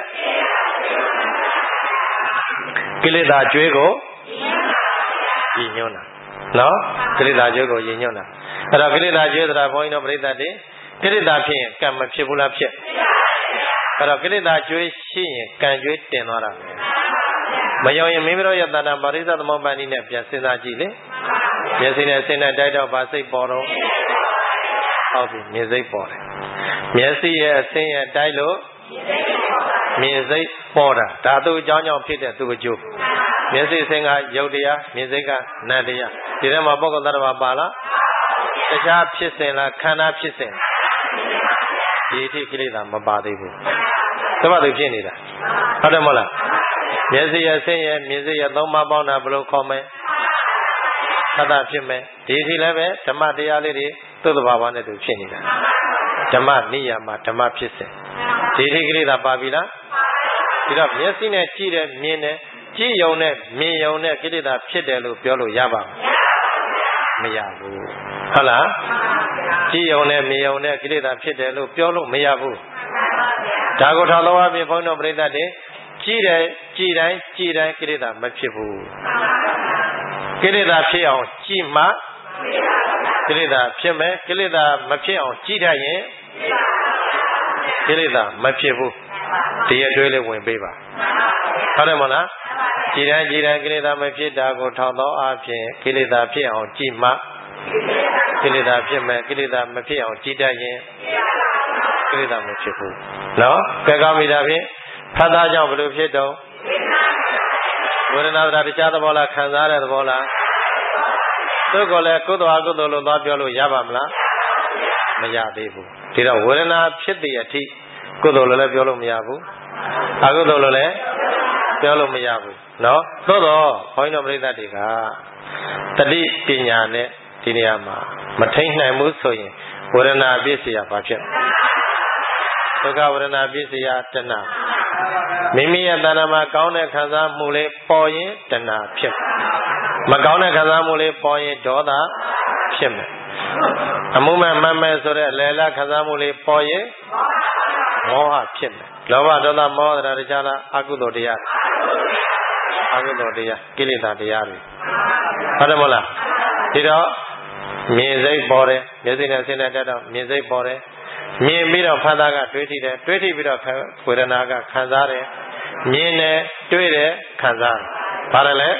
ကိလေသာကျွေးကိုရည်ညွှန်းတာနော်ကိလေသာကျွေးကိုရည်ညွှန်းတာအဲ့တော့ကိလေသာကျွေးဆိုတာဘုန်းကြီးတို့ပြိဿတ်တွေကိလေသာဖြစ်ရင်ကံမဖြစ်ဘူးလားဖြစ်အဲ့တော့ကိလေသာကျွေးရှိရင်ကံကျွေးတင်သွားတာမယုံရင်မိမိတို့ရဲ့တဏ္ဍာပါရိသသမုပ္ပါဒ်နဲ့ပြန်စဉ်းစားကြည့်လေမျက်စိနဲ့စဉ်းနဲ့တိုက်တော့ဗာစိတ်ပေါ်တော့ဟုတ်ပြီမြင်စိတ်ပေါ်တယ်မျက်စိရဲ့အဆင်းရဲ့တိုက်လို့မြင်စိတ်ပေါ်တာဒါသူအကြောင်းကြောင့်ဖြစ်တဲ့သူအကျိုးမျက်စိအဆင်းကယုတ်တရားမြင်စိတ်ကနတ်တရားဒီထဲမှာပုဂ္ဂိုလ်သတ္တဝါပါလားတခြားဖြစ်စဉ်လားခန္ဓာဖြစ်စဉ်ဒီအထိကိလေသာမပါသေးဘူးသမသူဖြစ်နေတာဟုတ်တယ်မဟုတ်လားမျက်စိရဲ့ဆင်းရဲ့မြင်စိတ်ရဲ့သုံးပါးပေါင်းတာဘယ်လိုခေါ်မလဲသတ္တဖြစ်မယ်ဒီအထိလည်းပဲဓမ္မတရားလေးတွေသုတ္တဘာဝနဲ့တူဖြစ်နေတာဓမ္မနိယာမဓမ္မဖြစ်စဉ်ဒီအထိကိလေသာပါပြီလားဒီတော့မျက်စိနဲ့ကြည့်တယ်မြင်တယ်ကြည့်ယုံနဲ့မြင်ယုံနဲ့ကိလေသာဖြစ်တယ်လို့ပြောလို့ရပါမရဘူးဟုတ်လားကြည့်ယုံနဲ့မြင်ယုံနဲ့ကိလေသာဖြစ်တယ်လို့ပြောလို့မရဘူးဒါကိုထောက်လို့အပြင်ဘုန်းတော်ပြိဿတ်တွေကြည့်တယ်ကြည်တိုင်းကြည်တိုင်းကိလေသာမဖြစ်ဘူးကိလေသာဖြစ်အောင်ကြည်မှကိလေသာဖြစ်မယ်ကိလေသာမဖြစ်အောင်ကြည်တတ်ရင်ကိလေသာမဖြစ်ဘူးဒီအတွေ့လေးဝင်ပေးပါဟုတ်တယ်မလားကြည်တိုင်းကြည်တိုင်းကိလေသာမဖြစ်တာကိုထောက်တော့အပြင်ကိလေသာဖြစ်အောင်ကြည်မှကိလေသာဖြစ်မယ်ကိလေသာမဖြစ်အောင်ကြည်တတ်ရင်ကိလေသာမဖြစ်ဘူးနော်ကဲကောင်းပြီဒါဖြင့်ဖတ်သားကြောင့်ဘယ်လိုဖြစ်တော့ဝေဒနာတရားတရားသဘောလားခံစားတဲ့သဘောလားသူကလည်းကုသိုလ်အကုသိုလ်လို့သွားပြောလို့ရပါမလားမရသေးဘူးဒီတော့ဝေဒနာဖြစ်တဲ့အထိကုသိုလ်လို့လည်းပြောလို့မရဘူးအကုသိုလ်လို့လည်းပြောလို့မရဘူးနော်သို့တော့ဘုန်းကြီးတို့ပြိဿတ်တွေကတတိပညာနဲ့ဒီနေရာမှာမထိန်နိုင်ဘူးဆိုရင်ဝေဒနာပြည့်စရာဘာဖြစ်ဒုက္ခဝေဒနာပြည့်စရာတဏှာမိမိရဲ့တဏှာမှာကောင်းတဲ့ခံစားမှုလေးပေါ်ရင်တဏှာဖြစ်မကောင်းတဲ့ခံစားမှုလေးပေါ်ရင်ဒေါသဖြစ်မယ်အမှုမဲ့မှန်မဲ့ဆိုတဲ့လေလခံစားမှုလေးပေါ်ရင်မောဟဖြစ်မယ်လောဘဒေါသမောဟတရားတရားလားအကုသိုလ်တရားအကုသိုလ်တရားကိလေသာတရားတွေဟုတ်တယ်မဟုတ်လားဒီတော့မြင်စိတ်ပေါ်တယ်မျက်စိနဲ့ဆင်းတဲ့တက်တော့မြင်စိတ်ပေါ်တယ်မြင်ပြီးတော့ဖတ်တာကတွေးထိတယ်တွေးထိပြီးတော့ဝေဒနာကခံစားတယ်မြင်တယ်တွေးတယ်ခံစားတယ်ဘာလဲလဲ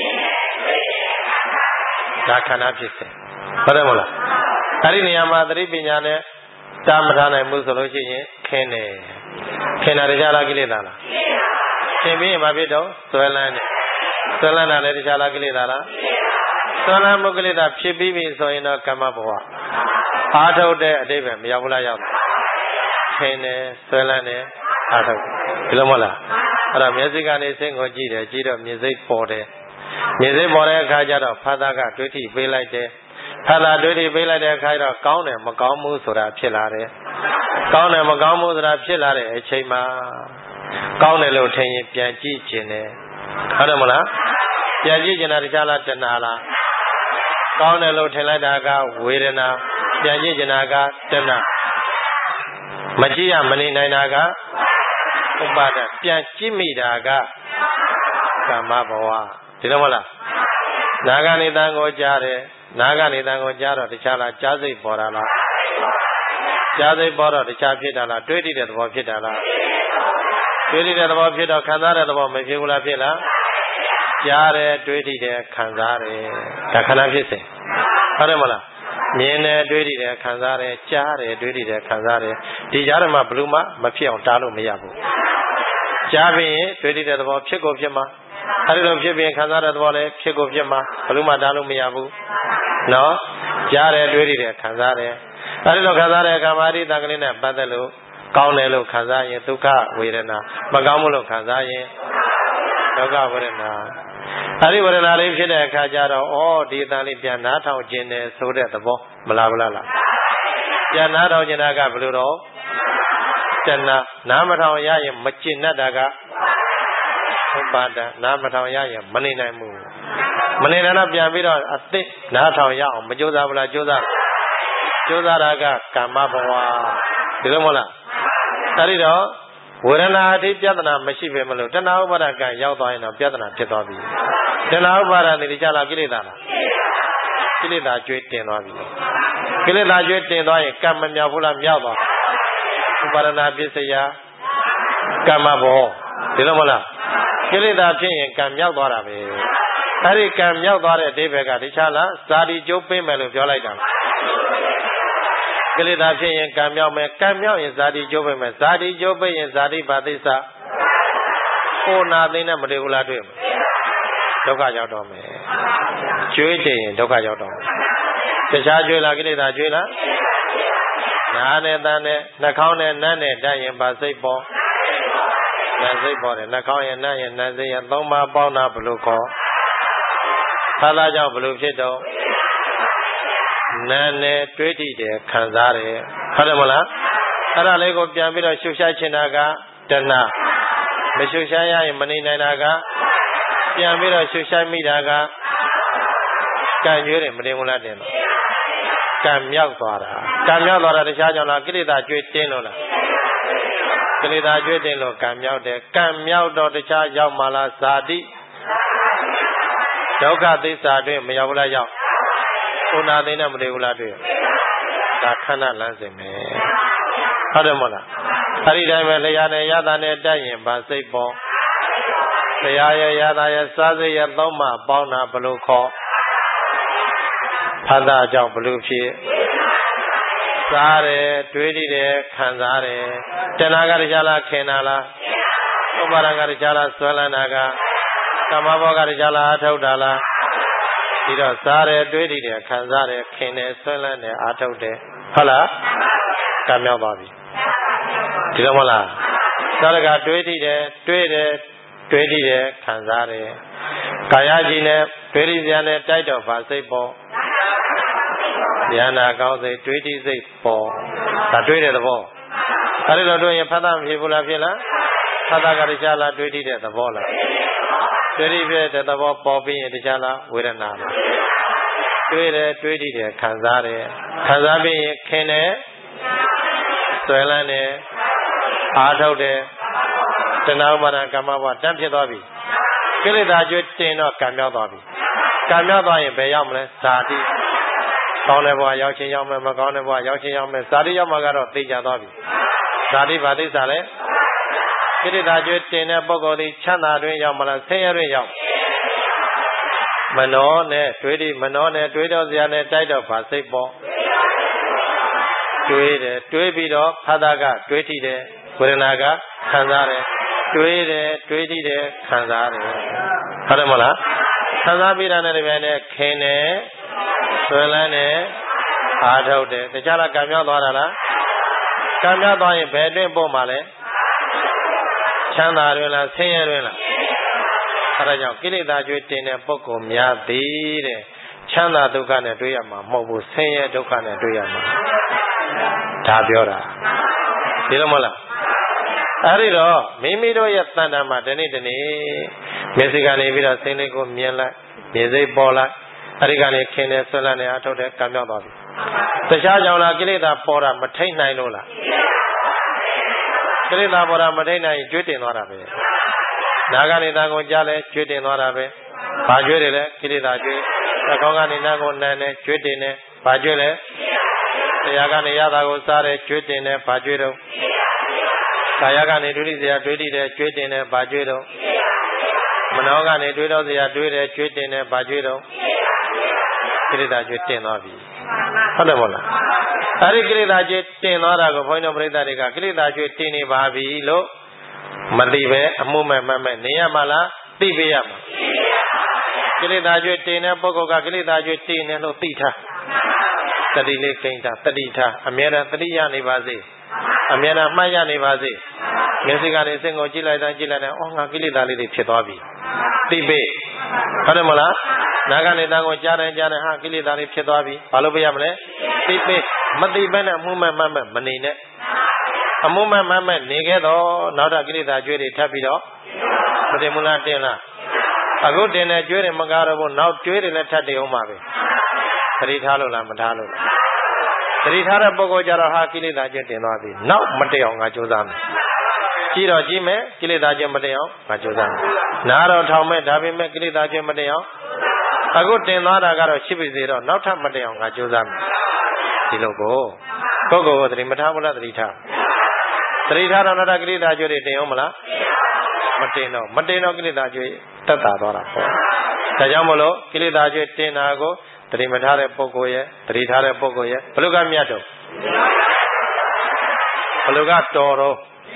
ဒါခန္ဓာဖြစ်စဉ်ဟုတ်တယ်မဟုတ်လားအဲ့ဒီနေရာမှာသတိပညာနဲ့တာမထားနိုင်ဘူးဆိုလို့ရှိရင်ခင်းတယ်ခင်းတာတရားလားကိလေသာလားခင်းပြီးရင်ဘာဖြစ်တော့ဆွဲလန်းတယ်ဆွဲလန်းတာလည်းတရားလားကိလေသာလားဆွဲလန်းမှုကိလေသာဖြစ်ပြီးပြီဆိုရင်တော့ကမ္မဘဝအားထုတ်တဲ့အတိပ္ပယ်မရောက်ဘူးလားရောက်တယ်ခင်းတယ်ဆွဲလန်းတယ်အားထုတ်ဒီလိုမဟုတ်လားအဲ့တော့မျက်စိကနေစိတ်ကိုကြည့်တယ်ကြည့်တော့မြင်စိတ်ပေါ်တယ်မြင်စိတ်ပေါ်တဲ့အခါကျတော့ဖတ်တာကတွေးထိပေးလိုက်တယ်ဖတ်တာတွေးထိပေးလိုက်တဲ့အခါကျတော့ကောင်းတယ်မကောင်းဘူးဆိုတာဖြစ်လာတယ်ကောင်းတယ်မကောင်းဘူးဆိုတာဖြစ်လာတဲ့အချိန်မှာကောင်းတယ်လို့ထင်ရင်ပြန်ကြည့်ခြင်းတယ်ဟုတ်တယ်မလားပြန်ကြည့်ခြင်းတာတရားလားတဏှာလားကောင်းတယ်လို့ထင်လိုက်တာကဝေဒနာပြန်ကြည့်ခြင်းတာကတဏှာမကြည့်ရမနေနိုင်တာကဥပါဒပြန်ကြည့်မိတာကကာမဘဝဒီလိုမဟုတ်လားနာဂနိတံကိုကြားတယ်နာဂနိတံကိုကြားတော့တခြားလားကြားစိတ်ပေါ်တာလားကြားစိတ်ပေါ်တော့တခြားဖြစ်တာလားတွေးတည်တဲ့သဘောဖြစ်တာလားတွေးတည်တဲ့သဘောဖြစ်တော့ခံစားတဲ့သဘောမဖြစ်ဘူးလားဖြစ်လားကြားတယ်တွေးတည်တယ်ခံစားတယ်ဒါခန္ဓာဖြစ်စဉ်ဟုတ်တယ်မလားမြင်တယ်တွေးတည်တယ်ခံစားတယ်ကြားတယ်တွေးတည်တယ်ခံစားတယ်ဒီကြားထဲမှာဘယ်လိုမှမဖြစ်အောင်တားလို့မရဘူးကြားပြီးရင်တွေးတည်တဲ့သဘောဖြစ်ကိုဖြစ်မှာအဲဒီလိုဖြစ်ပြီးခံစားတဲ့သဘောလည်းဖြစ်ကိုဖြစ်မှာဘယ်လိုမှတားလို့မရဘူးနော်ကြားတယ်တွေးတည်တယ်ခံစားတယ်အဲဒီလိုခံစားတဲ့အခါမှာဒီတန်ကလေးနဲ့ပတ်သက်လို့ကောင်းတယ်လို့ခံစားရင်ဒုက္ခဝေဒနာမကောင်းဘူးလို့ခံစားရင်ဒုက္ခဝေဒနာအဲဒီဝေဒနာလေးဖြစ်တဲ့အခါကျတော့ဩဒီအတန်လေးပြန်နားထောင်ခြင်းနဲ့ဆိုတဲ့သဘောမလားမလားလားပြန်နားထောင်ခြင်းကဘယ်လိုတော့တဏှာနားမထောင်ရရင်မကျင့်တတ်တာကဥပါဒနားမထောင်ရရင်မနေနိုင်ဘူးမနေနဲ့တော့ပြန်ပြီးတော့အသိနားထောင်ရအောင်မကြိုးစားဘူးလားကြိုးစားကြိုးစားတာကကမ္မဘဝဒီလိုမဟုတ်လားအဲ့ဒီတော့ဝေဒနာအထိပြဿနာမရှိပဲမလို့တဏှာဥပါဒကံရောက်သွားရင်တော့ပြဿနာဖြစ်သွားပြီတဏှာဥပါဒနေကြလားကိလေသာလားကိလေသာကျွေးတင်သွားပြီကိလေသာကျွေးတင်သွားရင်ကံမမြောက်ဘူးလားမြောက်သွားဥပါဒနာပစ္စယကမ္မဘောဒီလိုမဟုတ်လားကိလေသာဖြစ်ရင်ကံမြောက်သွားတာပဲအဲ့ဒီကံမြောက်သွားတဲ့အဓိပ္ပာယ်ကတခြားလားဇာတိကျိုးပေးမယ်လို့ပြောလိုက်တာကိလေသာဖြစ်ရင်ကံမြောက်မယ်ကံမြောက်ရင်ဇာတိကျိုးပေးမယ်ဇာတိကျိုးပေးရင်ဇာတိဘာသိစ္စာကိုနာသိနဲ့မတွေ့ဘူးလားတွေ့မယ်ဒုက္ခရောက်တော့မယ်ကျွေးတယ်ရင်ဒုက္ခရောက်တော့မယ်တခြားကျွေးလားကိလေသာကျွေးလားနားနဲ့တန်းနဲ့နှာခေါင်းနဲ့နတ်နဲ့တတ်ရင်ဘာစိတ်ပေါ်နတ်စိတ်ပေါ်တယ်နှာခေါင်းရဲ့နတ်ရဲ့နတ်စိတ်ရဲ့သုံးပါးပေါင်းတာဘယ်လိုခေါ်ဘာသာကြောင့်ဘယ်လိုဖြစ်တော့နာနဲ့တွေးကြည့်တယ်ခံစားတယ်ဟုတ်တယ်မလားအဲ့ဒါလေးကိုပြန်ပြီးတော့ရှုရှားချင်တာကတဏှာမရှုရှားရရင်မနေနိုင်တာကပြန်ပြီးတော့ရှုရှားမိတာကကံကျွေးတယ်မတင်ဘူးလားတင်တော့ကံမြောက်သွားတာကံမြောက်သွားတာတခြားကြောင့်လားကိလေသာကျွေးတင်းလို့လားကိလေသာကျွေးတင်းလို့ကံမြောက်တယ်ကံမြောက်တော့တခြားရောက်မှလားဇာတိဒုက္ခသစ္စာတွေမရောက်ဘူးလားရောက်ဥနာသိနဲ့မတွေ့ဘူးလားတွေ့ဒါခန္ဓာလမ်းစဉ်ပဲဟုတ်တယ်မဟုတ်လားအဲ့ဒီတိုင်းပဲလျာနဲ့ယတာနဲ့တက်ရင်ဗာစိတ်ပေါ်လျာရဲ့ယတာရဲ့စားစိတ်ရဲ့သုံးမှပေါင်းတာဘလို့ခေါ်ဖတ်တာကြောင့်ဘလို့ဖြစ်စားတယ်တွေးတယ်ခံစားတယ်တဏှာကတရားလားခင်တာလားဥပါဒကတရားလားဆွဲလန်းတာကကမ္မဘောကတရားလားအထုတ်တာလားဒီတော့စားတယ်တွေးတယ်ခံစားတယ်ခင်တယ်ဆွဲလန်းတယ်အာထုတ်တယ်ဟုတ်လားကံမြောက်သွားပြီဒီလိုမဟုတ်လားစားရကတွေးတယ်တွေးတယ်တွေးတယ်ခံစားတယ်ကာယကြီးနဲ့တွေးရစရာနဲ့တိုက်တော့ဗာစိတ်ပေါ်ဉာဏ်နာကောင်းစိတ်တွေးတိစိတ်ပေါ်ဒါတွေးတဲ့သဘောအဲဒီတော့တို့ရင်ဖတ်တာမဖြစ်ဘူးလားဖြစ်လားဖတ်တာကတရားလားတွေးတိတဲ့သဘောလားတွေးတိဖြစ်တဲ့သဘောပေါ်ပြီးရင်တရားလားဝေဒနာလားတွေးတယ်တွေးတိတယ်ခံစားတယ်ခံစားပြီးရင်ခင်တယ်ဆွဲလန်းတယ်အားထုတ်တယ်တဏှာဥပါဒကမ္မဘဝတန်းဖြစ်သွားပြီကိလေသာကျွတ်တင်တော့ကံမြောက်သွားပြီကံမြောက်သွားရင်ဘယ်ရောက်မလဲဇာတိကောင်းတဲ့ဘဝရောက်ချင်းရောက်မယ်မကောင်းတဲ့ဘဝရောက်ချင်းရောက်မယ်ဇာတိရောက်မှာကတော့သိကြသွားပြီဇာတိဘာသိစားလဲကိလေသာကျွတ်တင်တဲ့ပုဂ္ဂိုလ်ဒီချမ်းသာတွင်ရောက်မလားဆင်းရဲတွင်ရောက်မနောနဲ့တွေးဒီမနောနဲ့တွေးတော့စရာနဲ့တိုက်တော့ဗာစိတ်ပေါ်တွေးတယ်တွေးပြီးတော့ဖသကတွေးထိတယ်ဝေဒနာကခံစားတယ်တွေးတယ်တွေးထိတယ်ခံစားတယ်ဟုတ်တယ်မလားခံစားပြီးတာနဲ့ဒီပိုင်းနဲ့ခင်တယ်ဆွဲလန်းတယ်အားထုတ်တယ်တခြားလားကံမြောက်သွားတာလားကံမြောက်သွားရင်ဘယ်အတွင်းပို့မှာလဲချမ်းသာတွင်လားဆင်းရဲတွင်လားအဲဒါကြောင့်ကိလေသာကျွေးတင်တဲ့ပုဂ္ဂိုလ်များသည်တဲ့ချမ်းသာဒုက္ခနဲ့တွေ့ရမှာမဟုတ်ဘူးဆင်းရဲဒုက္ခနဲ့တွေ့ရမှာဒါပြောတာဒီလိုမဟုတ်လားအဲဒီတော့မိမိတို့ရဲ့တဏ္ဍာမှာဒီနေ့ဒီနေ့မျက်စိကနေပြီးတော့စိတ်လေးကိုမြင်လိုက်မြင်စိတ်ပေါ်လိုက်အဲဒီကနေခင်တယ်ဆွဲလန်းတယ်အထုတ်တယ်ကံမြောက်သွားပြီတခြားကြောင့်လားကိလေသာပေါ်တာမထိတ်နိုင်လို့လားကိလေသာပေါ်တာမထိတ်နိုင်ကျွေးတင်သွားတာပဲနာဂာနေတာကိုကြားလဲကျွေးတင်သွားတာပဲဘာကျွေးတယ်လဲကိလေသာကျွေးအကောင်းကနေနာကိုနမ်းတယ်ကျွေးတင်တယ်ဘာကျွေးလဲတရားကနေရတာကိုစားတယ်ကျွေးတင်တယ်ဘာကျွေးတော့ကာယကနေဒုတိယစရာတွေးတည်တယ်ကျွေးတင်တယ်ဘာကျွေးတော့မနောကနေတွေးတော့စရာတွေးတယ်ကျွေးတင်တယ်ဘာကျွေးတော့ကိလေသာကျွေးတင်သွားပြီဟုတ်တယ်မဟုတ်လားအဲဒီကိလေသာကျွေးတင်သွားတာကိုဘုန်းကြီးတို့ပြိဿတွေကကိလေသာကျွေးတင်နေပါပြီလို့မသိပဲအမှုမဲ့မှတ်မဲ့နေရမှာလားသိပေးရမှာကိလေသာကျွေးတင်တဲ့ပုဂ္ဂိုလ်ကကိလေသာကျွေးတင်တယ်လို့သိထားတတိလေးကိန်းတာတတိထားအမြဲတမ်းတတိရနေပါစေအမြဲတမ်းမှတ်ရနေပါစေမျက်စိကနေစိတ်ကိုကြည့်လိုက်တိုင်းကြည့်လိုက်တိုင်းအော်ငါကိလေသာလေးတွေဖြစ်သွားပြီသိပေးဟုတ်တယ်မလားနာကနေတန်းကိုကြားတိုင်းကြားတိုင်းဟာကိလေသာလေးဖြစ်သွားပြီဘာလို့ပြရမလဲသိပေးမသိဘဲနဲ့အမှုမဲ့မှတ်မဲ့မနေနဲ့အမှုမဲ့မှတ်မဲ့နေခဲ့တော့နောက်တော့ကိလေသာကြွေးတွေထပ်ပြီးတော့မတင်မလားတင်လားအခုတင်တဲ့ကျွေးတယ်မကားတော့ဘူးနောက်ကျွေးတယ်လည်းထပ်တယ်အောင်ပါပဲသတိထားလို့လားမထားလို့သတိထားတဲ့ပုဂ္ဂိုလ်ကြတော့ဟာကိလေသာကျွေးတင်သွားပြီနောက်မတည့်အောင်ငါကြိုးစားမယ်ကြီးတော့ကြီးမယ်ကိလေသာကျွေးမတည့်အောင်ငါကြိုးစားမယ်နားတော့ထောင်မဲ့ဒါပေမဲ့ကိလေသာကျွေးမတည့်အောင်အခုတင်သွားတာကတော့ရှိပြီစေတော့နောက်ထပ်မတည့်အောင်ငါကြိုးစားမယ်ဒီလိုကိုကိုယ့်ကိုယ်ကိုသတိမထားဘူးလားသတိထားသတိထားတော့နောက်ကိလေသာကျွေးတွေတင်အောင်မလားမတင်တော့မတင်တော့ကိလေသာကျွေးတက်တာသွားတာပေါ့ဒါကြောင့်မလို့ကိလေသာကျွေးတင်တာကိုသတိမထားတဲ့ပုဂ္ဂိုလ်ရဲ့သတိထားတဲ့ပုဂ္ဂိုလ်ရဲ့ဘယ်လိုကမြတ်တော့ဘယ်လိုကတော်တော့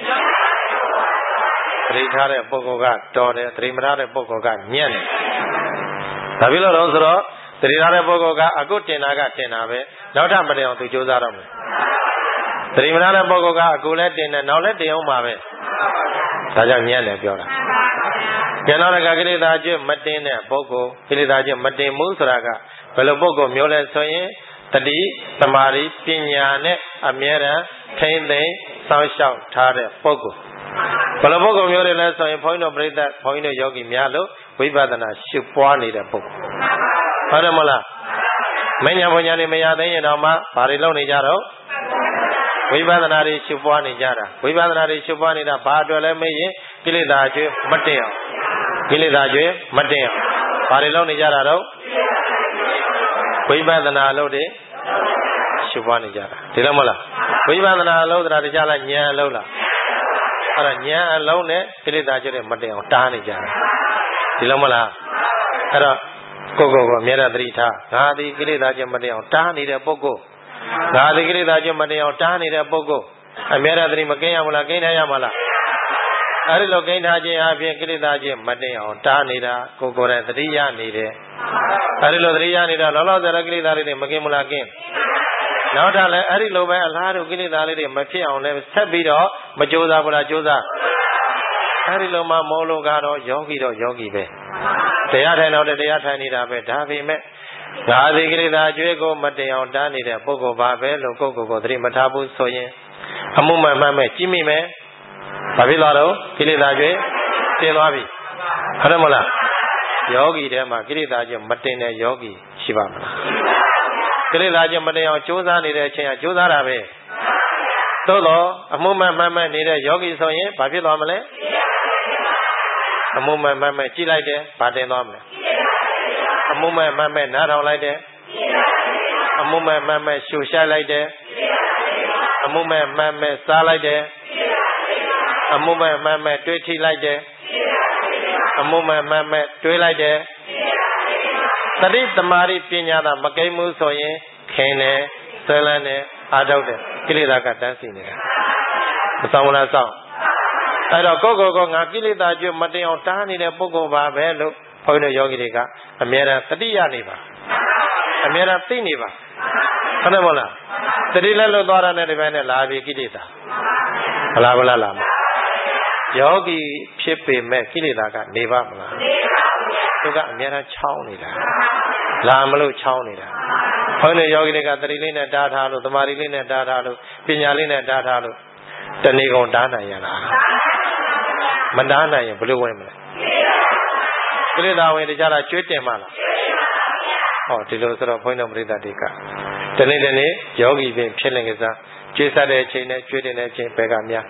သတိထားတဲ့ပုဂ္ဂိုလ်ကတော်တယ်သတိမထားတဲ့ပုဂ္ဂိုလ်ကညံ့တယ်ဒါဖြစ်လို့တော့ဆိုတော့သတိထားတဲ့ပုဂ္ဂိုလ်ကအခုတင်တာကတင်တာပဲနောက်ထပ်မတင်အောင်သူကြိုးစားတော့မယ်သတိမထားတဲ့ပုဂ္ဂိုလ်ကအခုလည်းတင်တယ်နောက်လည်းတင်အောင်ပါပဲဒါကြောင့်ညံ့တယ်ပြောတာကျန်တော့ကကိလေသာကျွတ်မတင်တဲ့ပုဂ္ဂိုလ်ကိလေသာကျွတ်မတင်ဘူးဆိုတာကဘယ်လိုပုဂ္ဂိုလ်မျိုးလဲဆိုရင်တတိသမာဓိပညာနဲ့အမြဲတမ်းထိမ့်သိမ့်စောင့်ရှောက်ထားတဲ့ပုဂ္ဂိုလ်ဘယ်လိုပုဂ္ဂိုလ်မျိုးတွေလဲဆိုရင်ဘုန်းကြီးတို့ပြိဿဘုန်းကြီးတို့ယောဂီများလို့ဝိပဿနာရှုပွားနေတဲ့ပုဂ္ဂိုလ်ဟုတ်တယ်မလားမညာဘုံညာတွေမရသေးရင်တော့မှဘာတွေလုပ်နေကြတော့ဝိပဿနာတွေရှုပွားနေကြတာဝိပဿနာတွေရှုပွားနေတာဘာအတွက်လဲမေးရင်ကိလေသာကျွေးမတင်အောင်ကိလေသာကျွေးမတင်အောင်ဘာတွေလုပ်နေကြတာတော့ဝိပဿနာလုပ်တယ်ရှုပွားနေကြတာဒီလိုမလားဝိပဿနာလုပ်တာတရားလားဉာဏ်လုပ်လားအဲ့ဒါဉာဏ်အလုံးနဲ့ကိလေသာကျွေးမတင်အောင်တားနေကြတာဒီလိုမလားအဲ့တော့ကိုယ်ကိုယ်ကိုအမြဲတမ်းသတိထားငါဒီကိလေသာကျွေးမတင်အောင်တားနေတဲ့ပုဂ္ဂိုလ်ငါဒီကိလေသာကျွေးမတင်အောင်တားနေတဲ့ပုဂ္ဂိုလ်အမြဲတမ်းသတိမကင်းရမလားကင်းထားရမလားအဲ့ဒီလိုကင်းထားခြင်းအပြင်ကိလေသာကျွေးမတင်အောင်တားနေတာကိုယ်ကိုယ်တိုင်သတိရနေတယ်အဲ့ဒီလိုသတိရနေတာလောလောဆယ်ကိလေသာတွေမကင်းမလားကင်းနောက်ထပ်လည်းအဲ့ဒီလိုပဲအလားတူကိလေသာလေးတွေမဖြစ်အောင်လည်းဆက်ပြီးတော့မကြိုးစားဘူးလားကြိုးစားအဲ့ဒီလိုမှမောလို့ကတော့ယောဂီတော့ယောဂီပဲတရားထိုင်တော့တရားထိုင်နေတာပဲဒါပေမဲ့ငါဒီကိလေသာကျွေးကိုမတင်အောင်တားနေတဲ့ပုဂ္ဂိုလ်ပါပဲလို့ကိုယ့်ကိုယ်ကိုသတိမထားဘူးဆိုရင်အမှုမှန်မှန်မဲ့ကြည့်မိမယ်ဘာဖြစ်သွားတော့ကိလေသာကျွေးတင်သွားပြီဟုတ်တယ်မလားယောဂီထဲမှာကိလေသာကျွေးမတင်တဲ့ယောဂီရှိပါမလားကိလေသာကျွေးမတင်အောင်ကြိုးစားနေတဲ့အချိန်ကကြိုးစားတာပဲသို့တော့အမှုမှန်မှန်မဲ့နေတဲ့ယောဂီဆိုရင်ဘာဖြစ်သွားမလဲအမှုမှန်မှန်မဲ့ကြည့်လိုက်တယ်ဘာတင်သွားမလဲအမှုမဲ့မှန်မဲ့နားထောင်လိုက်တယ်အမှုမဲ့မှန်မဲ့ရှူရှိုက်လိုက်တယ်အမှုမဲ့မှန်မဲ့စားလိုက်တယ်အမှုမဲ့မှန်မဲ့တွေးထိလိုက်တယ်အမှုမဲ့မှန်မဲ့တွေးလိုက်တယ်သတိသမာဓိပညာသာမကိမ့်မှုဆိုရင်ခင်တယ်ဆွဲလန်းတယ်အားထုတ်တယ်ကိလေသာကတန်းစီနေတာမဆောင်လားဆောင်အဲ့တော့ကိုယ့်ကိုယ်ကငါကိလေသာကျွတ်မတင်အောင်တားနေတဲ့ပုဂ္ဂိုလ်ပါပဲလို့ဘုန်းကြီးတို့ယောဂီတွေကအမြဲတမ်းသတိရနေပါအမြဲတမ်းသိနေပါဟုတ်တယ်မဟုတ်လားသတိလက်လွတ်သွားတာနဲ့ဒီပိုင်းနဲ့လာပြီကိလေသာမလားမလားလားယောဂီဖြစ်ပေမဲ့ကိလေသာကနေပါမလားသူကအမြဲတမ်းချောင်းနေတာလာမလို့ချောင်းနေတာဘုန်းကြီးတို့ယောဂီတွေကသတိလေးနဲ့တားထားလို့သမာဓိလေးနဲ့တားထားလို့ပညာလေးနဲ့တားထားလို့တဏှိကုံတားနိုင်ရလားမတားနိုင်ရင်ဘယ်လိုဝင်မလဲကိလေသာဝင်တရားကျွေးတင်မလားဟောဒီလိုဆိုတော့ဘုန်းကြီးတို့ပရိသတ်တွေကဒီနေ့ဒီနေ့ယောဂီပင်ဖြစ်လင်ကစားကျွေးဆက်တဲ့အချိန်နဲ့ကျွေးတင်တဲ့အချိန်ဘယ်ကများ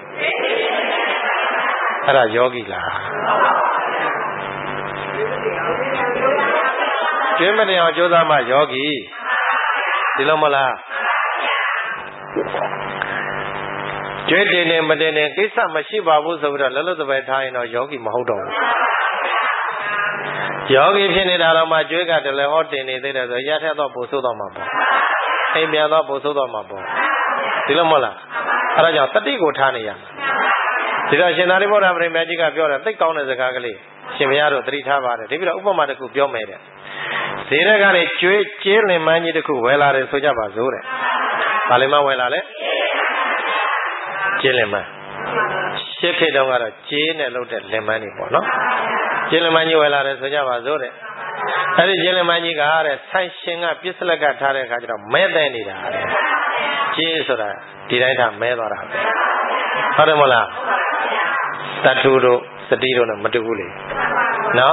အဲ့ဒါယောဂီလားကျွေးမတင်အောင်ကြိုးစားမှယောဂီဒီလိုမလားကျွေးတင်နေမတင်နေကိစ္စမရှိပါဘူးဆိုပြီးတော့လည်းလို့တပည့်ထားရင်တော့ယောဂီမဟုတ်တော့ဘူးယောဂီဖြစ်နေတာတော့မှကျွေးကတလည်းဟောတင်နေသေးတယ်ဆိုရထက်တော့ပို့ဆိုးတော့မှာပေါ့အိမ်ပြန်တော့ပို့ဆိုးတော့မှာပေါ့ဒီလိုမဟုတ်လားအဲဒါကြောင့်တတိကိုထားနေရမှာဒီတော့ရှင်သာရိပုတ္တရာပရိမတ်ကြီးကပြောတယ်သိကောင်းတဲ့စကားကလေးရှင်ဘုရားတို့သတိထားပါတယ်ဒီပြီးတော့ဥပမာတစ်ခုပြောမယ်တဲ့ဈေးထဲကနေကျွေးကျေးလင်မန်းကြီးတစ်ခုဝယ်လာတယ်ဆိုကြပါစို့တဲ့ဘာလင်မဝယ်လာလဲကျေးလင်မန်းရှစ်ခေတ်တုန်းကတော့ကျေးနဲ့လုပ်တဲ့လင်မန်းကြီးပေါ့နော်ကျေးလင်မန်းကြီးဝယ်လာတယ်ဆိုကြပါစို့တဲ့အဲ့ဒီကျေးလင်မန်းကြီးကတဲ့ဆိုင်ရှင်ကပြစ်စလက်ကထားတဲ့အခါကျတော့မဲတဲ့နေတာတဲ့ကျေးဆိုတာဒီတိုင်းထားမဲသွားတာပဲဟုတ်တယ်မလားတထုတို့စတိတို့နဲ့မတူဘူးလေနော်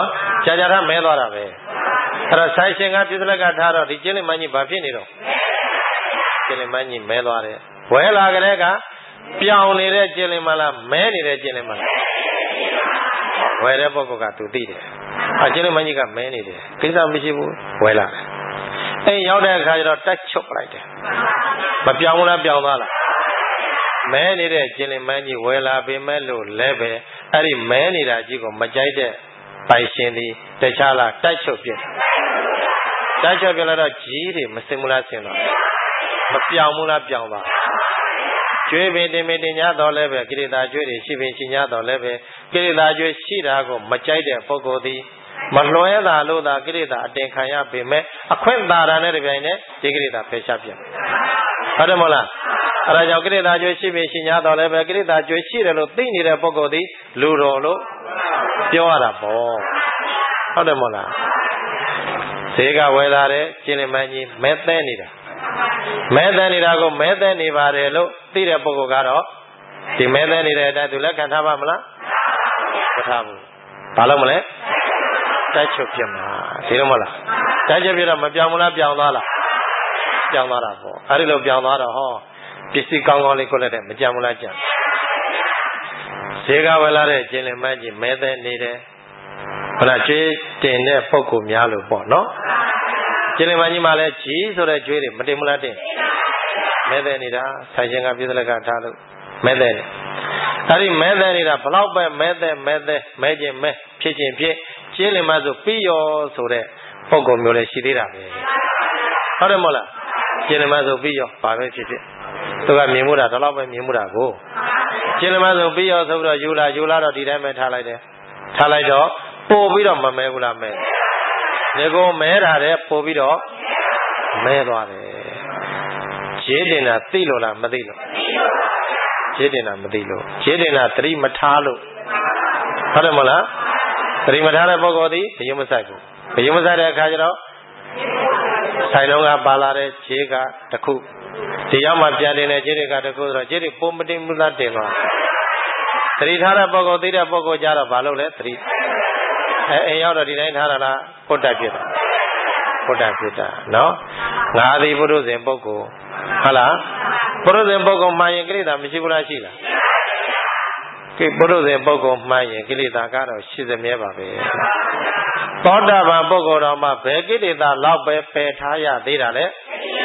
ကြာကြာထားမဲသွားတာပဲအဲ့တော့ဆိုင်ရှင်ကပြစ်လက်ကထားတော့ဒီကျင်းလင်မကြီးဘာဖြစ်နေတော့ကျင်းလင်မကြီးမဲသွားတယ်ဝဲလာကြတဲ့ကပြောင်းနေတဲ့ကျင်းလင်မလားမဲနေတဲ့ကျင်းလင်မလားဝဲတဲ့ပုဂ္ဂိုလ်ကသူသိတယ်အကျင်းလင်မကြီးကမဲနေတယ်ကိစ္စမရှိဘူးဝဲလာတယ်အဲ့ရောက်တဲ့အခါကျတော့တက်ချုပ်လိုက်တယ်မပြောင်းဘူးလားပြောင်းသွားလားမဲနေတဲ့ကျင်းလင်မကြီးဝဲလာပေမဲ့လို့လဲပဲအဲ့ဒီမဲနေတာကြီးကိုမကြိုက်တဲ့ပိုင်ရှင်သည်တခြားလားတက်ချုပ်ပြစ်တက်ချုပ်ပြစ်လာတော့ကြီးတွေမစင်ဘူးလားစင်တော့မပြောင်းဘူးလားပြောင်းသွားကျွေးပင်တင်ပင်တင်ညာတော်လည်းပဲကိရိတာကျွေးတွေရှိပင်ရှိညာတော်လည်းပဲကိရိတာကျွေးရှိတာကိုမကြိုက်တဲ့ပုဂ္ဂိုလ်သည်မလွှဲတာလို့သာကိရိတာအတင်ခံရပေမဲ့အခွင့်သာတာနဲ့တပြိုင်နက်ဒီကိရိတာဖယ်ရှားပြတ်ဟုတ်တယ်မဟုတ်လားအဲဒါကြောင့်ကိရိတာကျွေးရှိပင်ရှိညာတော်လည်းပဲကိရိတာကျွေးရှိတယ်လို့သိနေတဲ့ပုဂ္ဂိုလ်သည်လူတော်လို့ပြောရတာပေါ့ဟုတ်တယ်မဟုတ်လားဈေးကဝယ်လာတဲ့ကျင်းလင်မကြီးမဲသဲနေတာမဲသဲနေတာကိုမဲသဲနေပါတယ်လို့သိတဲ့ပုဂ္ဂိုလ်ကတော့ဒီမဲသဲနေတဲ့အတိုင်းသူလက်ခံထားပါမလားမထားဘူးဘာလို့မလဲတိုက်ချုပ်ပြမှာဒီလိုမဟုတ်လားတိုက်ချုပ်ပြတော့မပြောင်းဘူးလားပြောင်းသွားလားပြောင်းသွားတာပေါ့အဲဒီလိုပြောင်းသွားတော့ဟောပစ္စည်းကောင်းကောင်းလေးကိုလည်းတဲ့မကြမ်းဘူးလားကြမ်းဈေးကဝယ်လာတဲ့ကျင်းလင်မကြီးမဲသဲနေတယ်ဟိုလားကျွေးတင်တဲ့ပုဂ္ဂိုလ်များလို့ပေါ့နော်ကျင်းလင်မကြီးမှလည်းကြီးဆိုတဲ့ကျွေးတွေမတင်ဘူးလားတင်မဲသဲနေတာဆိုင်ရှင်ကပြည့်စလက်ကထားလို့မဲသဲနေအဲဒီမဲသဲနေတာဘလောက်ပဲမဲသဲမဲသဲမဲခြင်းမဲဖြစ်ခြင်းဖြစ်ကျင်းလင်မဆိုပြီးရောဆိုတဲ့ပုဂ္ဂိုလ်မျိုးလည်းရှိသေးတာပဲဟုတ်တယ်မဟုတ်လားကျင်းလင်မဆိုပြီးရောဘာပဲဖြစ်ဖြစ်သူကမြင်မှုတာဒီလောက်ပဲမြင်မှုတာကိုကျင်းလင်မဆိုပြီးရောဆိုပြီးတော့ယူလာယူလာတော့ဒီတိုင်းပဲထားလိုက်တယ်ထားလိုက်တော့ပို့ပြီးတော့မမဲဘူးလားမဲဒီကိုမဲတာတဲ့ပို့ပြီးတော့မဲသွားတယ်ခြေတင်တာသိလို့လားမသိလို့ခြေတင်တာမသိလို့ခြေတင်တာသတိမထားလို့ဟုတ်တယ်မဟုတ်လားသတိမထားတဲ့ပုဂ္ဂိုလ်သည်ဘယုံမဆိုင်ဘူးဘယုံမဆိုင်တဲ့အခါကျတော့ဆိုင်လုံးကပါလာတဲ့ခြေကတစ်ခုဒီရောက်မှပြန်တင်တဲ့ခြေတွေကတစ်ခုဆိုတော့ခြေတွေပုံမတင်ဘူးလားတင်သွားသတိထားတဲ့ပုဂ္ဂိုလ်သိတဲ့ပုဂ္ဂိုလ်ကြတော့ဘာလို့လဲသတိအဲအိမ်ရောက်တော့ဒီတိုင်းထားတာလားပုတ္တဖြစ်တာပုတ္တဖြစ်တာနော်ငါသည်ပုရုဇဉ်ပုဂ္ဂိုလ်ဟုတ်လားပုရုဇဉ်ပုဂ္ဂိုလ်မှရင်ကိလေသာမရှိဘူးလားရှိလားကိပုရုဇဉ်ပုဂ္ဂိုလ်မှရင်ကိလေသာကတော့ရှိစမြဲပါပဲသောတာပန်ပုဂ္ဂိုလ်တော်မှာဘယ်ကိလေသာလောက်ပဲပယ်ထားရသေးတာလဲ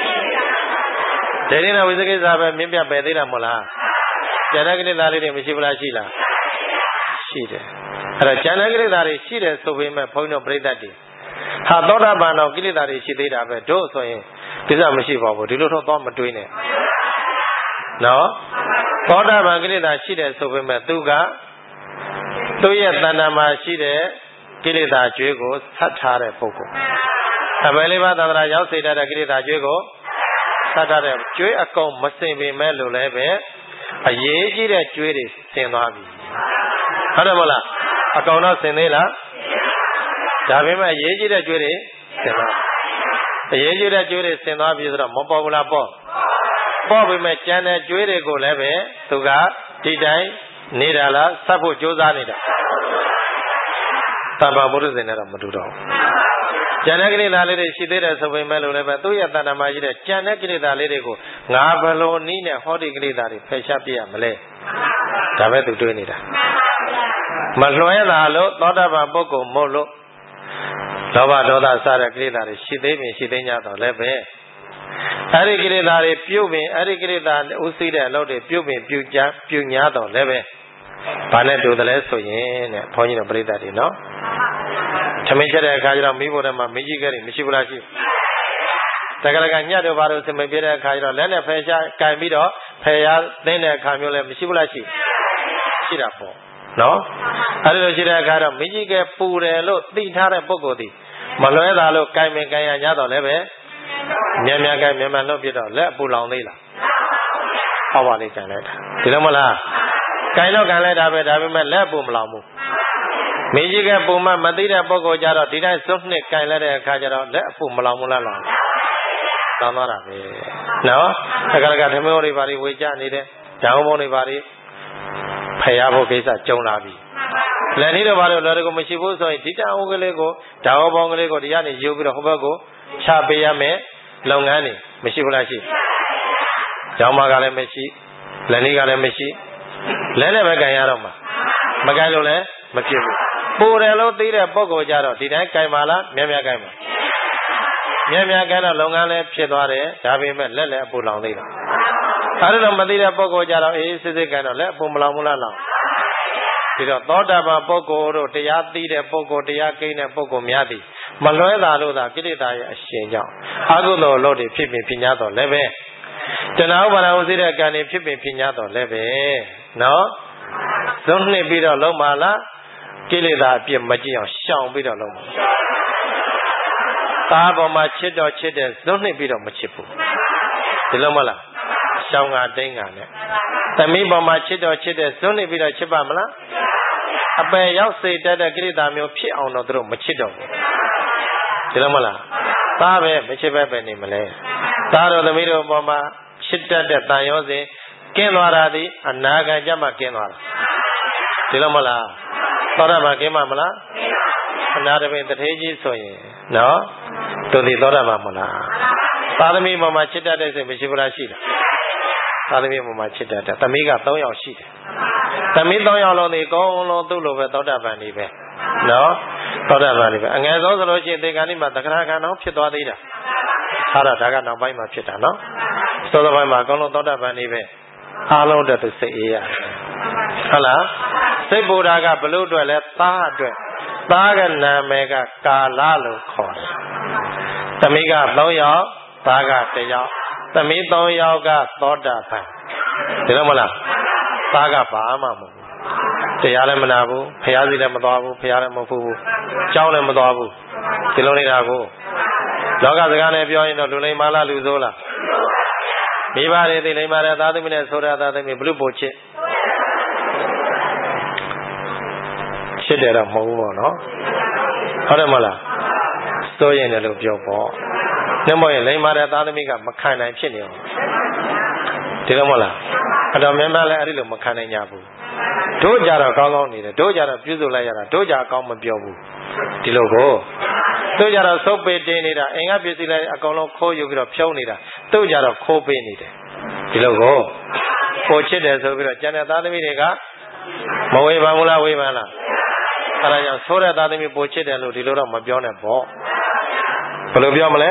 ဒေရဏဝိသကိစ္စပဲမြင့်ပြပယ်သေးတာမဟုတ်လားကျန်တဲ့ကိလေသာလေးတွေမရှိဘူးလားရှိလားရှိတယ်အဲ့တော့ကျန်တဲ့ကိလေသာတွေရှိတယ်ဆိုပေမဲ့ဘုန်းကြီးတို့ပြိဿတ်တွေဟာသောတာပန်တော်ကိလေသာတွေရှိသေးတာပဲတို့ဆိုရင်ကိစ္စမရှိပါဘူးဒီလိုတော့သွားမတွေးနဲ့နော်သောတာပန်ကိလေသာရှိတယ်ဆိုပေမဲ့သူကသူ့ရဲ့တဏ္ဍာမှာရှိတဲ့ကိလေသာကျွေးကိုဆက်ထားတဲ့ပုဂ္ဂိုလ်အဘယ်လေးပါးသံဃာရောက်စေတတ်တဲ့ကိလေသာကျွေးကိုဆက်ထားတဲ့ကျွေးအကုန်မစင်ပေမဲ့လို့လည်းပဲအရေးကြီးတဲ့ကျွေးတွေဆင်သွားပြီဟုတ်တယ်မဟုတ်လားအကောင်တော့ဆင်သေးလားဒါပေမဲ့အရေးကြီးတဲ့ကျွေးတွေဆင်သွားအရေးကြီးတဲ့ကျွေးတွေဆင်သွားပြီဆိုတော့မပေါ်ဘူးလားပေါ့ပေါ့ပေမဲ့ကျန်တဲ့ကျွေးတွေကိုလည်းပဲသူကဒီတိုင်းနေတာလားဆက်ဖို့ကြိုးစားနေတာတမ္ပါပုရုဇဉ်နဲ့တော့မတူတော့ဘူးကျန်တဲ့ကိလေသာလေးတွေရှိသေးတယ်ဆိုပေမဲ့လို့လည်းပဲသူ့ရဲ့တဏ္ဍာမှာရှိတဲ့ကျန်တဲ့ကိလေသာလေးတွေကိုငါဘလို့နည်းနဲ့ဟောဒီကိလေသာတွေဖယ်ရှားပြရမလဲဒါပဲသူတွေးနေတာမလွှဲတာလို့သောတာပန်ပုဂ္ဂိုလ်မို့လို့လောဘဒေါသစတဲ့ကိလေသာတွေရှိသေးပြင်ရှိသေး냐တော့လည်းပဲအဲ့ဒီကိလေသာတွေပြုတ်ပင်အဲ့ဒီကိလေသာဥသိတဲ့အလုပ်တွေပြုတ်ပင်ပြုကြပြု냐တော့လည်းပဲဘာနဲ့တူတယ်လဲဆိုရင်တဲ့ဘုန်းကြီးတို့ပြိဿတ်တွေနော်သမင်းချက်တဲ့အခါကျတော့မိဖို့တည်းမှာမကြီးခဲ့တယ်မရှိဘူးလားရှိတကယ်ကညတ်တို့ဘာလို့စမပြတဲ့အခါကျတော့လက်နဲ့ဖယ်ရှားကင်ပြီးတော့ဖယ်ရသိတဲ့အခါမျိုးလည်းမရှိဘူးလားရှိရှိတာပေါ့နော်အဲ့ဒီလိုရှိတဲ့အခါတော့မကြီးခဲ့ပူတယ်လို့သိထားတဲ့ပုဂ္ဂိုလ်ဒီမလွဲတာလို့ကင်မင်ကင်ရ냐တော့လည်းပဲမြန်မြန်ကင်မြန်မြန်လွတ်ပြတော့လက်ပူလောင်သေးလားဟောပါလိမ့်ကင်လိုက်တာဒီလိုမလားကင်တော့ကင်လိုက်တာပဲဒါပေမဲ့လက်ပူမလောင်ဘူးမင်းကြီးကပုံမှန်မသိတဲ့ပုဂ္ဂိုလ်ကြတော့ဒီတိုင်းစွန့်နှစ်ကင်လိုက်တဲ့အခါကျတော့လက်အဖို့မလောင်ဘူးလားလောင်လောင်သွားတာပဲနော်အကလကဓမ္မဝတွေဘာတွေဝေကြနေတယ်ဓမ္မဘုံတွေဘာတွေဖယ်ရဖို့ကိစ္စကြုံလာပြီလက်နည်းတော့ဘာလို့လဲကိုမရှိဘူးဆိုရင်ဒီတအုပ်ကလေးကိုဓာတ်ပေါင်းကလေးကိုတရားနေယူပြီးတော့ဟိုဘက်ကိုချပေးရမယ်လုပ်ငန်းနေမရှိဘူးလားရှိကျောင်းမကလည်းမရှိလက်နည်းကလည်းမရှိလက်နဲ့ပဲကြင်ရတော့မှာမကြင်လို့လည်းမဖြစ်ဘူးပူတယ်လို့သိတဲ့ပုံကိုကြတော့ဒီတိုင်းကြင်ပါလားမြဲမြဲကြင်ပါမြဲမြဲကြင်တော့လုပ်ငန်းလည်းဖြစ်သွားတယ်ဒါပေမဲ့လက်လည်းအပူလောင်သေးတယ်အဲဒါတော့မသိတဲ့ပုံကိုကြတော့အေးစစ်စစ်ကြင်တော့လက်အပူမလောင်ဘူးလားလောင်ဒီတော့သောတာပန်ပုဂ္ဂိုလ်တို့တရားသိတဲ့ပုဂ္ဂိုလ်တရားကိန်းတဲ့ပုဂ္ဂိုလ်များသည်မလွဲတာလို့သာကိလေသာရဲ့အရှင်ကြောင့်အကုသိုလ်လို့တွေဖြစ်ပြီးဖြစ်냐တော့လည်းပဲတဏှာဥပါဒဝစီတဲ့ကံတွေဖြစ်ပြီးဖြစ်냐တော့လည်းပဲနော်ဇုံနှစ်ပြီးတော့လုံးပါလားကိလေသာအပြစ်မကြည့်အောင်ရှောင်ပြီးတော့လုံးပါသားပေါ်မှာချစ်တော့ချစ်တဲ့ဇုံနှစ်ပြီးတော့မချစ်ဘူးဒီလိုမလားရှောင်ကတိန်ကနဲ့သမီးပေါ်မှာချစ်တော့ချစ်တဲ့ဇုံနှစ်ပြီးတော့ချစ်ပါမလားအပယ်ရောက်စေတတ်တဲ့ကိလေသာမျိုးဖြစ်အောင်တော့သူတို့မချစ်တော့ဘူးဒီလိုမလားသားပဲမချစ်ပဲပဲနေမလဲသားတော်သမီးတို့ပေါ်မှာချစ်တတ်တဲ့တန်ရောစဉ်ကင်းသွားတာဒီအနာဂတ်ကြမှာကင်းသွားတာဒီလိုမလားသောတာပန်ကင်းမှာမလားအနာတပင်တထေးကြီးဆိုရင်နော်သူဒီသောတာပန်မလားသာသမီပေါ်မှာချစ်တတ်တဲ့စိတ်မရှိဘူးလားရှိတယ်သာသမီပေါ်မှာချစ်တတ်တဲ့သမီးက၃ယောက်ရှိတယ်သမီး၃ယောက်လုံးဒီကောင်းလုံးသူ့လိုပဲသောတာပန်နေပဲနော်သောတာပန်နေပဲအငယ်ဆုံးဆိုလို့ရှိရင်သေကံဒီမှာသက္ကရာကံတော့ဖြစ်သွားသေးတာအဲ့ဒါဒါကနောက်ပိုင်းမှာဖြစ်တာနော်စောစောပိုင်းမှာအကောင်းလုံးသောတာပန်နေပဲအားလုံးအတွက်သူစိတ်အေးရတယ်ဟုတ်လားစိတ်ပူတာကဘလို့အတွက်လဲသားအတွက်သားကနာမည်ကကာလလို့ခေါ်တယ်သမီးက၃ယောက်သားက၁ယောက်သမီး၃ယောက်ကသောတာပန်ဒီလိုမလားသားကဘာမှမဟုတ်ဘူးတရားလည်းမနာဘူးဖျားစီလည်းမသွားဘူးဖျားလည်းမဟုတ်ဘူးကျောင်းလည်းမသွားဘူးဒီလိုနေတာကိုလောကစကားနဲ့ပြောရင်တော့လူလိမ္မာလားလူဆိုးလားမိဘတွေသိလိမ္မာတဲ့သာသမီနဲ့ဆိုရသာသမီဘလို့ပို့ချစ်ချစ်တယ်တော့မဟုတ်ဘူးပေါ့နော်ဟုတ်တယ်မလားစိုးရင်လည်းလို့ပြောပေါ့ညမရင်လိမ္မာတဲ့သာသမီကမခံနိုင်ဖြစ်နေအောင်ဒီလိုမဟုတ်လားအတော်များများလည်းအဲ့ဒီလိုမခံနိုင်ကြဘူးတို့ကြတော့ကောင်းကောင်းနေတယ်တို့ကြတော့ပြုစုလိုက်ရတာတို့ကြအကောင်းမပြောဘူးဒီလိုကိုတို့ကြတော့စုပ်ပေးတင်းနေတာအင်္ဂါပစ္စည်းလည်းအကောင်လုံးခိုးယူပြီးတော့ဖြုံးနေတာတို့ကြတော့ခိုးပေးနေတယ်ဒီလိုကိုပိုချစ်တယ်ဆိုပြီးတော့ကျန်တဲ့သားသမီးတွေကမဝေဖန်ဘူးလားဝေဖန်လားအဲဒါကြောင့်ဆိုးတဲ့သားသမီးပိုချစ်တယ်လို့ဒီလိုတော့မပြောနဲ့ပေါ့ဘယ်လိုပြောမလဲ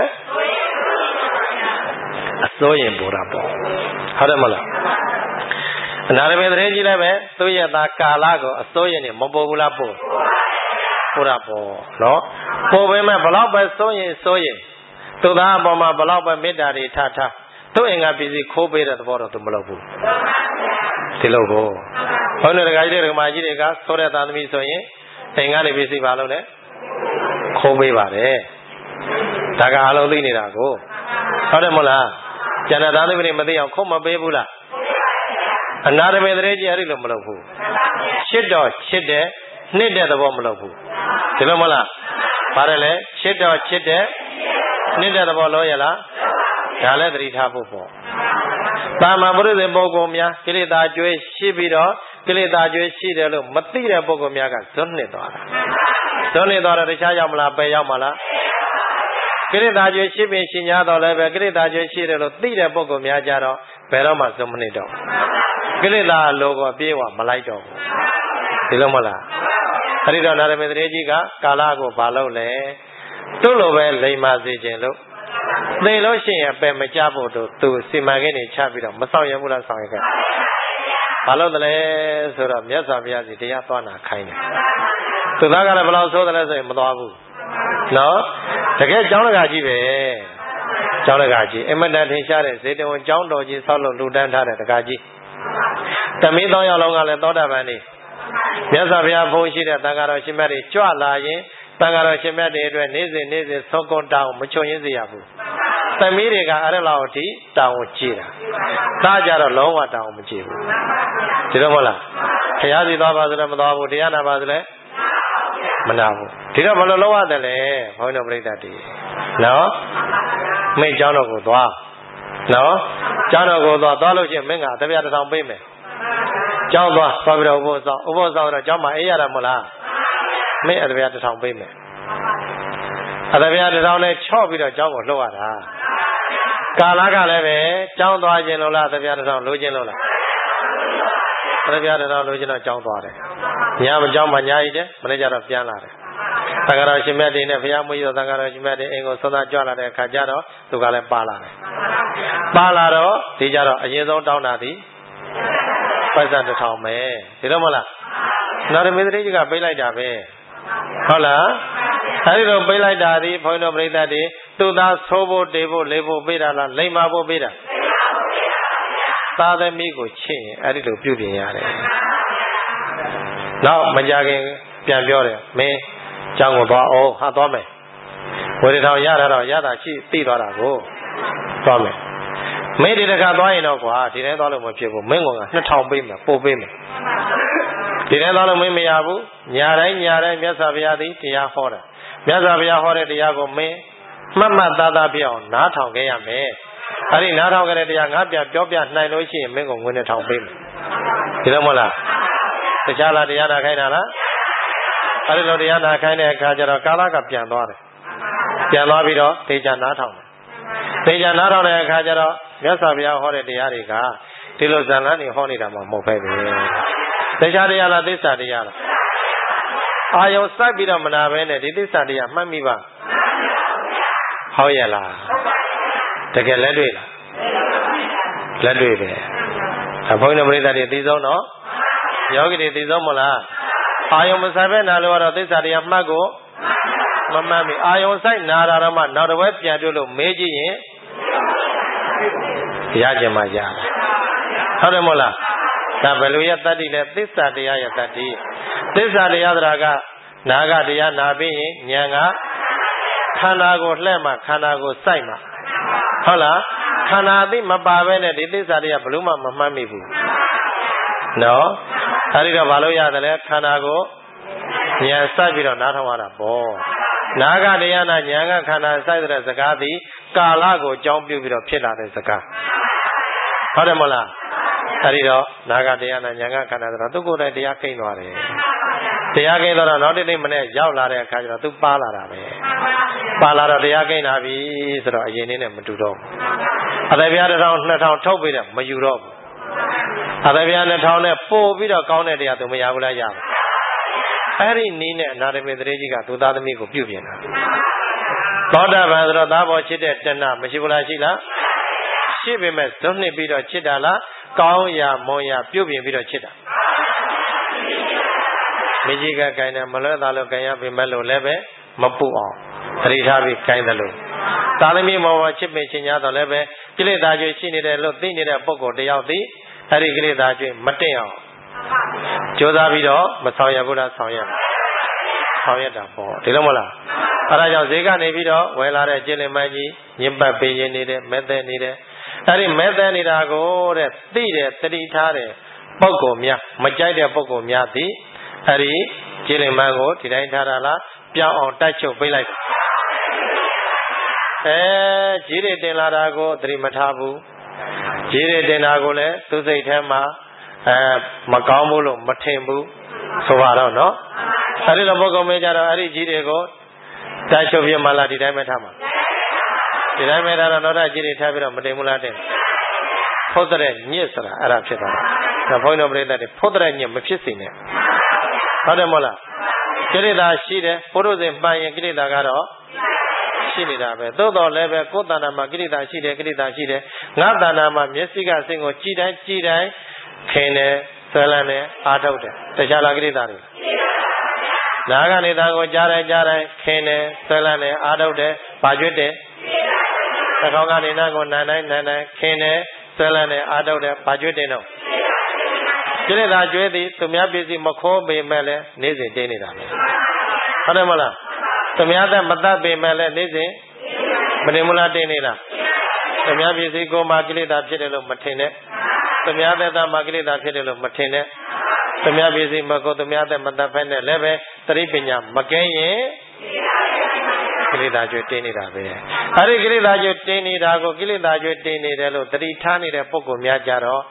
အစိုးရင်ပို့တာပေါ့ဟုတ်တယ်မလားအနာရမေတရေကြီးလည်းပဲသူ့ရဲ့သားကာလကိုအစိုးရင်နေမပို့ဘူးလားပို့ပို့တာပေါ့နော်ပို့ပေမဲ့ဘလောက်ပဲစိုးရင်စိုးရင်သူသားအပေါ်မှာဘလောက်ပဲမေတ္တာတွေထားထားသူ့အင်္ဂါပစ္စည်းခိုးပေးတဲ့သဘောတော့သူမလုပ်ဘူးဒီလိုကိုဘုန်းတော်တက္ကကြီးတွေဓမ္မကြီးတွေကဆိုတဲ့သာသမီဆိုရင်အင်္ဂါတွေပစ္စည်းပါလို့လဲခိုးပေးပါတယ်ဒါကအလုံးသိနေတာကိုဟုတ်တယ်မဟုတ်လားကျန်တဲ့သာသမီတွေမသိအောင်ခုတ်မပေးဘူးလားအနာရမေတရေကြီးအဲ့ဒီလိုမလုပ်ဘူးချစ်တော့ချစ်တယ်နှစ်တဲ့သဘောမလုပ်ဘူးဒီလိုမဟုတ်လားပါတယ်လေချစ်တော့ချစ်တယ်နှစ်တဲ့သဘောလို့ရလားဒါလည်းသတိထားဖို့ပေါ့တာမန်ပုရိသေပုဂ္ဂိုလ်များကိလေသာကျွေးရှိပြီးတော့ကိလေသာကျွေးရှိတယ်လို့မသိတဲ့ပုဂ္ဂိုလ်များကဇွတ်နှစ်သွားတာဇွတ်နှစ်သွားတော့တခြားရောက်မလားပယ်ရောက်မလားကိလေသာကျွေးရှိပင်ရှင်냐တော့လည်းပဲကိလေသာကျွေးရှိတယ်လို့သိတဲ့ပုဂ္ဂိုလ်များကြတော့ဘယ်တော့မှဇွတ်မနှစ်တော့ကိလေသာလိုကိုပြေးဝမလိုက်တော့ဘူးဒီလိုမဟုတ်လားအဲ့ဒီတော့နာရမေတရေကြီးကကာလကိုဘာလုပ်လဲသူ့လိုပဲလိမ္မာစေခြင်းလို့သိလို့ရှိရင်ပယ်မကြဖို့တို့သူစီမံကိန်းတွေချပြီးတော့မဆောင်ရဘူးလားဆောင်ရခဲ့ဘာလို့တလဲဆိုတော့မြတ်စွာဘုရားစီတရားသွားနာခိုင်းတယ်သူသားကလည်းဘယ်လောက်ဆိုးတယ်လဲဆိုရင်မသွားဘူးနော်တကယ်ကျောင်းတကာကြီးပဲကျောင်းတကာကြီးအမတန်ထင်ရှားတဲ့ဇေတဝန်ကျောင်းတော်ကြီးဆောက်လို့လူတန်းထားတဲ့တကာကြီးတမီးသုံးယောက်လုံးကလည်းသောတာပန်နေမြတ်စွာဘုရားဘုန်းရှိတဲ့တန်ဃာတော်ရှင်မြတ်တွေကြွလာရင်တန်ဃာတော်ရှင်မြတ်တွေအတွက်နေ့စဉ်နေ့စဉ်သုံးကွန်တောင်းမချွန်ရင်းစေရဘူးသမီးတွေကအဲ့ဒါလောက်အထိတောင်းကြည့်တာသားကြတော့လုံးဝတောင်းမကြည့်ဘူးဒီလိုမဟုတ်လားဘုရားစီသွားပါဆိုလည်းမသွားဘူးတရားနာပါဆိုလည်းမနာဘူးဒီတော့ဘယ်လိုလုပ်ရတယ်လဲဘုန်းတော်ပြိတ္တတွေနော်မိတ်ကျောင်းတော်ကိုသွားနော်ကျောင်းတော်ကိုသွားသွားလို့ရှိရင်မင်းကအတပြားတစ်ထောင်ပေးမယ်ကျောင်းသွားသွားပြီးတော့ဥပုသ်ဆောင်ဥပုသ်ဆောင်တော့ကျောင်းမှာအေးရတာမဟုတ်လားမင်းအတပြားတစ်ထောင်ပေးမယ်အတပြားတစ်ထောင်နဲ့ချော့ပြီးတော့ကျောင်းကိုလှုပ်ရတာကာလကလည်းပဲကျောင်းသွားခြင်းလို့လားအတပြားတစ်ထောင်လိုချင်လို့လားအတပြားတစ်ထောင်လိုချင်တော့ကျောင်းသွားတယ်ညမကျောင်းမှာညာရည်တယ်မနေ့ကျတော့ပြန်လာတယ်သံဃာတော်ရှင်မြတ်တွေနဲ့ဘုရားမွေးတော်သံဃာတော်ရှင်မြတ်တွေအိမ်ကိုသုံးသားကြွလာတဲ့အခါကျတော့သူကလည်းပါလာတယ်ပါလာတော့ဒီကြတော့အရင်ဆုံးတောင်းတာဒီပိုက်ဆံတစ်ထောင်ပဲဒီတော့မဟုတ်လားနာရမေသတိကြီးကပေးလိုက်တာပဲဟုတ်လားအဲဒီတော့ပေးလိုက်တာဒီဘုန်းတော်ပရိသတ်တွေသူသားသိုးဖို့တေဖို့လေးဖို့ပေးတာလားလိမ္မာဖို့ပေးတာသာသမီကိုချစ်ရင်အဲဒီလိုပြုပြင်ရတယ်နောက်မကြခင်ပြန်ပြောတယ်မင်းကျောင်းကိုသွားအောင်ဟာသွားမယ်ဝေဒထောင်ရတာတော့ရတာရှိသိသွားတာကိုသွားမယ်မင်းဒီတခါသွားရင်တော့ကွာဒီတိုင်းသွားလို့မဖြစ်ဘူးမင်းကနှစ်ထောင်ပေးမယ်ပို့ပေးမယ်ဒီတိုင်းသွားလို့မင်းမရဘူးညာတိုင်းညာတိုင်းမြတ်စွာဘုရားသည်တရားဟောတာမြတ်စွာဘုရားဟောတဲ့တရားကိုမင်းမှတ်မှတ်သားသားပြအောင်နားထောင်ခဲ့ရမယ်အဲဒီနားထောင်ခဲ့တဲ့တရားငါပြန်ပြောပြနိုင်လို့ရှိရင်မင်းကငွေနဲ့ထောင်ပေးမယ်ဒီလိုမဟုတ်လားတခြားလားတရားနာခိုင်းတာလားအဲဒီလိုတရားနာခိုင်းတဲ့အခါကျတော့ကာလကပြန်သွားတယ်ပြန်သွားပြီးတော့သေချာနားထောင်တယ်သေချာနားထောင်တဲ့အခါကျတော့မြတ်စွာဘုရားဟောတဲ့တရားတွေကဒီလိုဇာလန်းတွေဟောနေတာမှမဟုတ်ပဲပဲသေချာတရားလားသစ္စာတရားလားအာယုံစိုက်ပြီးတော့မနာပဲနဲ့ဒီသစ္စာတရားမှတ်မိပါဟုတ်ရဲ့လားတကယ်လက်တွေ့လားလက်တွေ့ပဲဘုန်းကြီးတို့ပြိဿတွေသိဆုံးတော့ယောဂီတွေသိဆုံးမလားအာယုံမဆိုင်ပဲနာလို့ကတော့သစ္စာတရားမှတ်ကိုမမှတ်မိအာယုံဆိုင်နာတာတော့မှနောက်တစ်ဝက်ပြန်ပြုလို့မေးကြည့်ရင်ရကြမှာရဟုတ်တယ်မဟုတ်လားဒါဘယ်လိုရတတ္တိလဲသစ္စာတရားရတတ္တိသစ္စာတရားသရာကနာဂတရားနာပြီးရင်ဉာဏ်ကခန္ဓာကိုလှဲ့မှခန္ဓာကိုစိုက်မှဟုတ်လားခန္ဓာသိမပါပဲနဲ့ဒီသစ္စာတရားဘယ်လို့မှမမှတ်မိဘူးနော်အဲဒီတော့ဘာလို့ရတယ်လဲခန္ဓာကိုဉာဏ်စိုက်ပြီးတော့နားထောင်ရတာပေါ့နာဂတရားနာဉာဏ်ကခန္ဓာစိုက်တဲ့စကားသည်ကာလကိုအကြောင်းပြုပြီးတော့ဖြစ်လာတဲ့စကားဟုတ်တယ်မဟုတ်လားအဲဒီတော့နာဂတရားနာဉာဏ်ကခန္ဓာဆိုတော့သူကိုယ်တိုင်တရားကိန်းသွားတယ်တရားကိန်းတော့နောက်တစ်နေ့မနေ့ရောက်လာတဲ့အခါကျတော့သူပါလာတာပဲပါလာတော့တရားကိန်းလာပြီဆိုတော့အရင်နေ့နဲ့မတူတော့ဘူးအသက်ပြားတစ်ထောင်နှစ်ထောင်ထုတ်ပြီးတော့မယူတော့ဘူးအသက်ပြားနှစ်ထောင်နဲ့ပို့ပြီးတော့ကောင်းတဲ့တရားသူမရဘူးလားရပါအဲ့ဒီနည်းနဲ့အနာရမေသရေကြီးကသူသားသမီးကိုပြုပြင်တာသောတာပန်ဆိုတော့သားပေါ်ချစ်တဲ့တဏှမရှိဘူးလားရှိလားရှိပေမဲ့ဇွတ်နှစ်ပြီးတော့ချစ်တာလားကောင်းရာမွန်ရာပြုပြင်ပြီးတော့ချစ်တာမိကြီးကခိုင်းတယ်မလွဲသားလို့ခိုင်းရပေမဲ့လို့လည်းပဲမပူအောင်သတိထားပြီးခိုင်းတယ်လို့သာသမီမောဘချစ်ပင်ချင်းများတော့လည်းပဲကိလေသာကျွေးရှိနေတယ်လို့သိနေတဲ့ပုဂ္ဂိုလ်တယောက်သည်အဲ့ဒီကိလေသာကျွေးမတင်အောင်ကြိုးစားပြီးတော့မဆောင်ရဘူးလားဆောင်ရဆောင်ရတာပေါ့ဒီလိုမဟုတ်လားအဲဒါကြောင့်ဈေးကနေပြီးတော့ဝယ်လာတဲ့ကျင့်လင်မကြီးညင်ပတ်ပေးရင်နေတဲ့မဲသက်နေတဲ့အဲ့ဒီမဲသက်နေတာကိုတဲ့သိတဲ့သတိထားတဲ့ပုဂ္ဂိုလ်များမကြိုက်တဲ့ပုဂ္ဂိုလ်များသည်အဲ့ဒီကျင့်လင်မကိုဒီတိုင်းထားတာလားပြောင်းအောင်တိုက်ချုပ်ပေးလိုက်အဲကြီးတွေတင်လာတာကိုသတိမထားဘူးကြီးတွေတင်တာကိုလည်းသူစိတ်ထဲမှာအဲမကောင်းဘူးလို့မထင်ဘူးဆိုပါတော့နော်အဲ့ဒီလိုပုဂ္ဂိုလ်မျိုးကြတော့အဲ့ဒီကြီးတွေကိုတိုက်ချုပ်ပြမလားဒီတိုင်းပဲထားမှာဒီတိုင်းပဲထားတော့တော့ကြီးတွေထားပြီးတော့မတင်ဘူးလားတင်ဖုတ်တဲ့ညစ်ဆိုတာအဲ့ဒါဖြစ်သွားတာဒါဘုန်းတော်ပြိဿတွေဖုတ်တဲ့ညစ်မဖြစ်စေနဲ့ဟုတ်တယ်မဟုတ်လားကိလေသာရှိတယ်ပုရုဇဉ်ပန်ရင်ကိလေသာကတော့ရှိနေတာပဲသို့တော်လည်းပဲကိုယ်တဏ္ဍာမှာကိလေသာရှိတယ်ကိလေသာရှိတယ်ငါတဏ္ဍာမှာမျက်စိကစိတ်ကိုကြည်တိုင်းကြည်တိုင်းခင်တယ်ဆွဲလန်းတယ်အားထုတ်တယ်တခြားလားကိလေသာတွေနာဂနေတာကိုကြားတိုင်းကြားတိုင်းခင်တယ်ဆွဲလန်းတယ်အားထုတ်တယ်ဘာကျွတ်တယ်သကောင်းကနေနာကိုနန်တိုင်းနန်တိုင်းခင်တယ်ဆွဲလန်းတယ်အားထုတ်တယ်ဘာကျွတ်တယ်တော့ကိလေသာကျွေးသည်သူများပစ္စည်းမခိုးပေမဲ့လည်းနေ့စဉ်တင်းနေတာပဲဟုတ်တယ်မလားသူများသက်မတတ်ပေမဲ့လည်းနေ့စဉ်မတင်မလားတင်းနေလားသူများပစ္စည်းကိုမှကိလေသာဖြစ်တယ်လို့မထင်နဲ့သူများသက်သာမှကိလေသာဖြစ်တယ်လို့မထင်နဲ့သူများပစ္စည်းမကိုသူများသက်မတတ်ဖက်နဲ့လည်းပဲသတိပညာမကဲရင်ကိလေသာကျွေးတင်းနေတာပဲအဲဒီကိလေသာကျွေးတင်းနေတာကိုကိလေသာကျွေးတင်းနေတယ်လို့သတိထားနေတဲ့ပုဂ္ဂိုလ်များကြတော့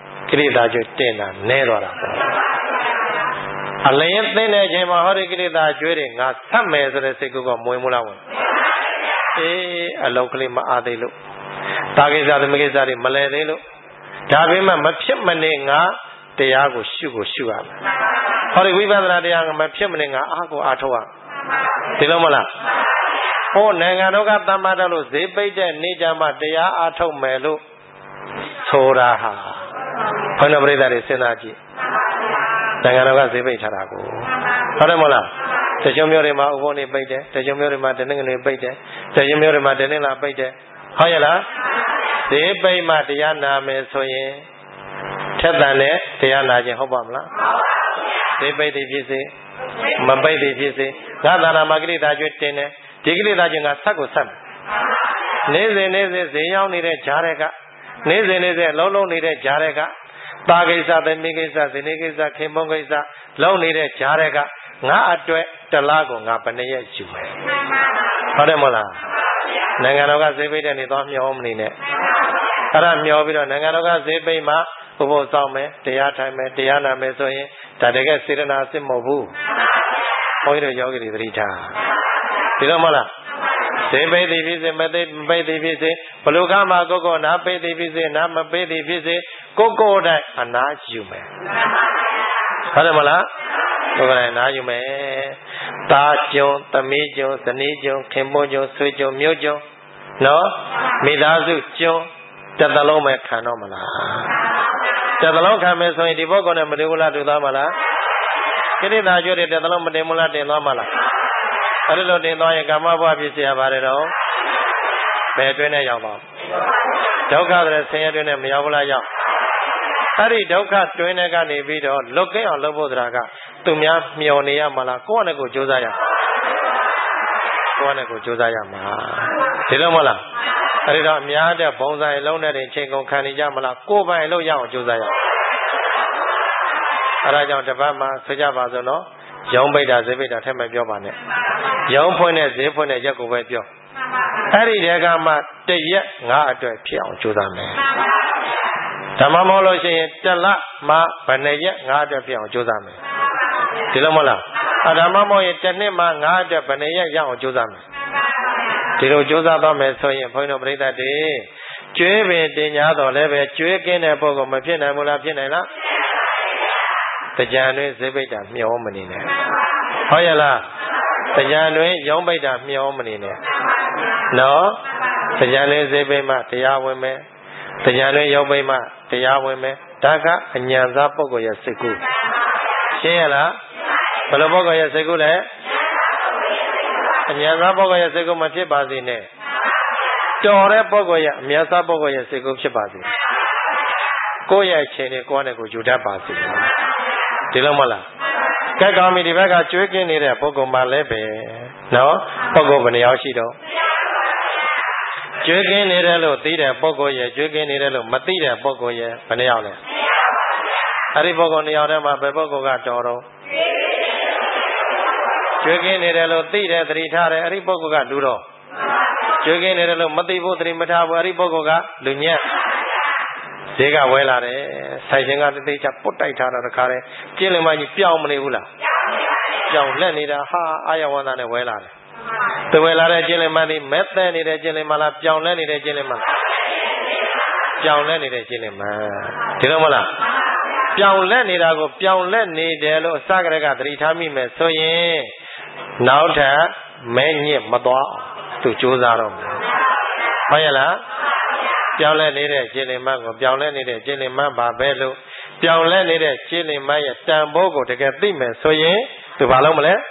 ကိလေသာကျွေးတင်တာနဲသွားတာပေါ့အလျင်သိတဲ့အချိန်မှာဟောဒီကိလေသာကျွေးတွေငါဆက်မယ်ဆိုတဲ့စိတ်ကူးကမဝင်ဘူးလားဝင်အေးအလောက်ကလေးမအားသေးလို့တာကိစ္စသမကိစ္စတွေမလဲသေးလို့ဒါပေမဲ့မဖြစ်မနေငါတရားကိုရှုကိုရှုရမယ်ဟောဒီဝိပဿနာတရားကမဖြစ်မနေငါအားကိုအားထုတ်ရဒီလိုမလားဟိုနိုင်ငံတော်ကတမ္မာတော်လို့ဈေးပိတ်တဲ့နေကြမှာတရားအားထုတ်မယ်လို့ဆိုတာဟာဘုရားပရိသတ်တွေစဉ်းစားကြည့်နိုင်ငံတော်ကဈေးပိတ်ထားတာကိုဟုတ်တယ်မဟုတ်လားတချို့မျိုးတွေမှာဥပုံနေပိတ်တယ်တချို့မျိုးတွေမှာတနင်္ဂနွေပိတ်တယ်တချို့မျိုးတွေမှာတနင်္လာပိတ်တယ်ဟုတ်ရဲ့လားဈေးပိတ်မှတရားနာမယ်ဆိုရင်ထက်တန်တဲ့တရားနာခြင်းဟုတ်ပါမလားဈေးပိတ်သည်ဖြစ်စေမပိတ်သည်ဖြစ်စေငါသာနာမကိလေသာကျွတ်တင်တယ်ဒီကိလေသာချင်းကဆက်ကိုဆက်နေစဉ်နေစဉ်ဈေးရောက်နေတဲ့ဂျားတွေကနေစဉ်နေစဉ်လုံးလုံးနေတဲ့ဂျားတွေကတာကိစ္စသမီးကိစ္စဇနီးကိစ္စခင်မုန်းကိစ္စလုံးနေတဲ့ဂျားတွေကငါအတွက်တလားကိုငါဘယ်နှရက်ယူမယ်ဟုတ်တယ်မဟုတ်လားနိုင်ငံတော်ကဈေးပိတ်တဲ့နေတော့မျောမနေနဲ့အဲ့ဒါမျောပြီးတော့နိုင်ငံတော်ကဈေးပိတ်မှဘုဖို့ဆောင်မယ်တရားထိုင်မယ်တရားနာမယ်ဆိုရင်ဒါတကယ်စေတနာစစ်မဟုတ်ဘူးဘုန်းကြီးတို့ယောဂီတွေသတိထားဒီလိုမဟုတ်လားဈေးပိတ်သည်ဖြစ်စေမသိမပိတ်သည်ဖြစ်စေဘလူကမှာကိုကိုနာပိတ်သည်ဖြစ်စေနာမပိတ်သည်ဖြစ်စေကိုကိုတိုင်းအနာယူမယ်ဟုတ်တယ်မလားကိုကိုတိုင်းအနာယူမယ်တာကျုံသမီးကျုံဇနီးကျုံခင်ပွန်းကျုံဆွေကျုံမျိုးကျုံနော်မိသားစုကျုံတစ်သလုံးပဲခံတော့မလားတစ်သလုံးခံမယ်ဆိုရင်ဒီပုဂ္ဂိုလ်နဲ့မတူဘူးလားတူသွားမလားကိလေသာကျွတ်တဲ့တစ်သလုံးမတင်ဘူးလားတင်သွားမလားအဲ့ဒီလိုတင်သွားရင်ကာမဘဝဖြစ်เสียပါတယ်တော့ဘယ်အတွင်းနဲ့ရောက်ပါဒုက္ခတဲ့ဆင်းရဲတွင်းနဲ့မရောက်ဘူးလားရောက်အဲ့ဒီဒုက္ခတွင်းနဲ့ကနေပြီးတော့လွတ်ကင်းအောင်လုပ်ဖို့တရားကသူများမျှော်နေရမှာလားကိုယ့်နဲ့ကိုယ်ကြိုးစားရကိုယ့်နဲ့ကိုယ်ကြိုးစားရမှာဒီလိုမဟုတ်လားအဲ့ဒီတော့အများတဲ့ဘုံဆိုင်လုံးနဲ့တင်ချိန်ကုန်ခံနေကြမလားကိုယ်ပိုင်လို့ရအောင်ကြိုးစားရအဲ့ဒါကြောင့်တပတ်မှာဆွကြပါစို့နော်ရောင်းပိတ်တာဈေးပိတ်တာထက်မပြောပါနဲ့ရောင်းဖွင့်တဲ့ဈေးဖွင့်တဲ့ရက်ကိုပဲပြောအဲ့ဒီတဲကမှတရက်ငါအတွက်ဖြစ်အောင်ကြိုးစားမယ်ဓမ္မမဟုတ်လို့ရှိရင်တလမှဘယ်နှစ်ရက်ငါအတွက်ဖြစ်အောင်ကြိုးစားမယ်ဒီလိုမဟုတ်လားအဓမ္မမဟုတ်ရင်တစ်နှစ်မှငါအတွက်ဘယ်နှစ်ရက်ရအောင်ကြိုးစားမယ်ဒီလိုကြိုးစားသွားမယ်ဆိုရင်ဘုန်းကြီးတို့ပြိဿတ်တွေကျွေးပင်တင်냐တော့လည်းပဲကျွေးကင်းတဲ့ပုဂ္ဂိုလ်မဖြစ်နိုင်ဘူးလားဖြစ်နိုင်လားတရားတွင်ဈေးပိတ်တာမျောမနေနဲ့ဟုတ်ရဲ့လားတရားတွင်ရောင်းပိတ်တာမျောမနေနဲ့နော်တရားတွင်ဈေးပိတ်မှတရားဝင်မယ်တရားတွင်ရောင်းပိတ်မှတရားဝင်မယ်ဒါကအဉာဏ်သားပုဂ္ဂိုလ်ရဲ့စိတ်ကူးရှင်းရလားဘယ်လိုပုဂ္ဂိုလ်ရဲ့စိတ်ကူးလဲအဉာဏ်သားပုဂ္ဂိုလ်ရဲ့စိတ်ကူးမဖြစ်ပါစေနဲ့တော်တဲ့ပုဂ္ဂိုလ်ရဲ့အမြတ်သားပုဂ္ဂိုလ်ရဲ့စိတ်ကူးဖြစ်ပါစေကိုယ့်ရဲ့အချိန်နဲ့ကိုယ့်နဲ့ကိုယ်ယူတတ်ပါစေဒီလိုမလားကဲကောင်းပြီဒီဘက်ကကျွေးကင်းနေတဲ့ပုဂ္ဂိုလ်မှလည်းပဲနော်ပုဂ္ဂိုလ်ဘယ်နှယောက်ရှိတော့ကျွေးကင်းနေတယ်လို့သိတဲ့ပုဂ္ဂိုလ်ရဲ့ကျွေးကင်းနေတယ်လို့မသိတဲ့ပုဂ္ဂိုလ်ရဲ့ဘယ်နှယောက်လဲအဲ့ဒီပုဂ္ဂိုလ်နှစ်ယောက်ထဲမှာဘယ်ပုဂ္ဂိုလ်ကတော်တော့ကျွေးကင်းနေတယ်လို့သိတယ်သတိထားတယ်အဲ့ဒီပုဂ္ဂိုလ်ကလူတော်ကျွေးကင်းနေတယ်လို့မသိဘူးသတိမထားဘူးအဲ့ဒီပုဂ္ဂိုလ်ကလူညံ့ဈေးကဝဲလာတယ်ဆိုင်ရှင်ကတသိချပုတ်တိုက်ထားတာတခါတည်းကျင်းလင်မကြီးပြောင်းမနေဘူးလားပြောင်းလက်နေတာဟာအာရဝန္တာနဲ့ဝဲလာတယ်သူဝဲလာတဲ့ကျင်းလင်မကြီးမဲတဲ့နေတဲ့ကျင်းလင်မလားပြောင်းလဲနေတဲ့ကျင်းလင်မလားပြောင်းလဲနေတဲ့ကျင်းလင်မဒီလိုမလားပြောင်းလဲနေတာကိုပြောင်းလဲနေတယ်လို့အစကတည်းကသတိထားမိမယ်ဆိုရင်နောက်ထပ်မဲညစ်မသွားသူစူးစမ်းတော့မယ်ဟုတ်ရဲ့လားပြောင်းလဲနေတဲ့ကျင့်လင်မကိုပြောင်းလဲနေတဲ့ကျင့်လင်မပါပဲလို့ပြောင်းလဲနေတဲ့ကျင့်လင်မရဲ့တန်ဖိုးကိုတကယ်သိမယ်ဆိုရင်သူဘာလုပ်မလဲ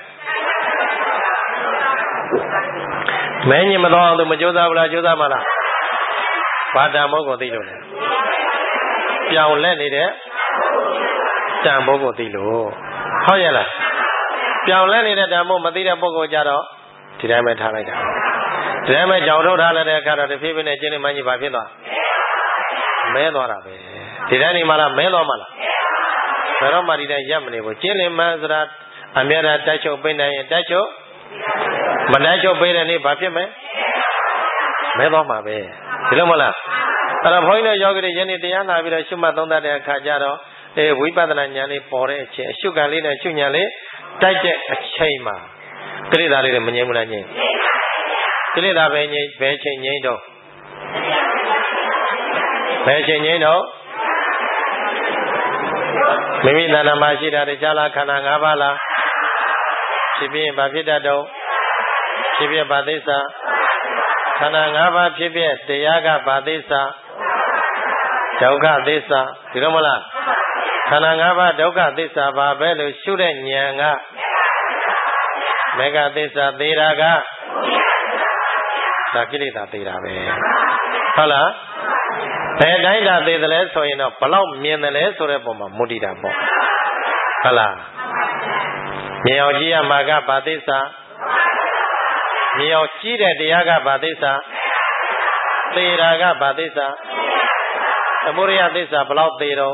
မဲညင်မတော်အောင်သူမကြိုးစားဘူးလားကြိုးစားမလားဘာတန်ဖိုးကိုသိလို့လဲပြောင်းလဲနေတဲ့တန်ဖိုးကိုသိလို့ဟုတ်ရဲ့လားပြောင်းလဲနေတဲ့တန်ဖိုးမသိတဲ့ပုဂ္ဂိုလ်ကြတော့ဒီတိုင်းပဲထားလိုက်တာဒီတိုင်းပဲကြောင်ထုတ်ထားလိုက်တဲ့အခါတော့တဖြည်းဖြည်းနဲ့ကျင်းနေမှကြီးဘာဖြစ်သွားမဲသွားတာပဲဒီတိုင်းနေမှလားမဲသွားမှလားဘယ်တော့မှဒီတိုင်းရပ်မနေဘူးကျင်းနေမှဆိုတာအမြဲတမ်းတိုက်ချုပ်ပိတ်နိုင်ရင်တိုက်ချုပ်မတိုက်ချုပ်ပိတ်တဲ့နေ့ဘာဖြစ်မလဲမဲသွားမှာပဲဒီလိုမလားအဲ့တော့ဘုန်းကြီးတို့ယောဂီတွေယနေ့တရားနာပြီးတော့ရှုမှတ်သုံးသပ်တဲ့အခါကျတော့အဲဝိပဿနာဉာဏ်လေးပေါ်တဲ့အချိန်အရှုခံလေးနဲ့ရှုဉာဏ်လေးတိုက်တဲ့အချိန်မှာကိလေသာလေးတွေမငြိမ်းဘူးလားငြိမ်းကိလေသာပဲငြိမ်းဘယ်ချိန်ငြိမ်းတော့ဘယ်ချိန်ငြိမ်းတော့မိမိတဏ္ဍာမှာရှိတာတရားလားခန္ဓာ၅ပါးလားဖြစ်ဖြစ်ဘာဖြစ်တတ်တော့ဖြစ်ဖြစ်ဘာသစ္စာခန္ဓာ၅ပါးဖြစ်ဖြစ်တရားကဘာသစ္စာဒုက္ခသစ္စာဒီလိုမလားခန္ဓာ၅ပါးဒုက္ခသစ္စာဘာပဲလို့ရှုတဲ့ဉာဏ်ကမေဃသစ္စာသေးတာကဒါကိလေသာသေးတာပဲဟုတ်လားဘယ်တိုင်းသာသေးတယ်လဲဆိုရင်တော့ဘလောက်မြင်တယ်လဲဆိုတဲ့ပုံမှာမူတည်တာပေါ့ဟုတ်လားမြင်အောင်ကြည့်ရမှာကဘာသစ္စာမြင်အောင်ကြည့်တဲ့တရားကဘာသစ္စာသေတာကဘာသစ္စာသမုဒယသစ္စာဘလောက်သေတော့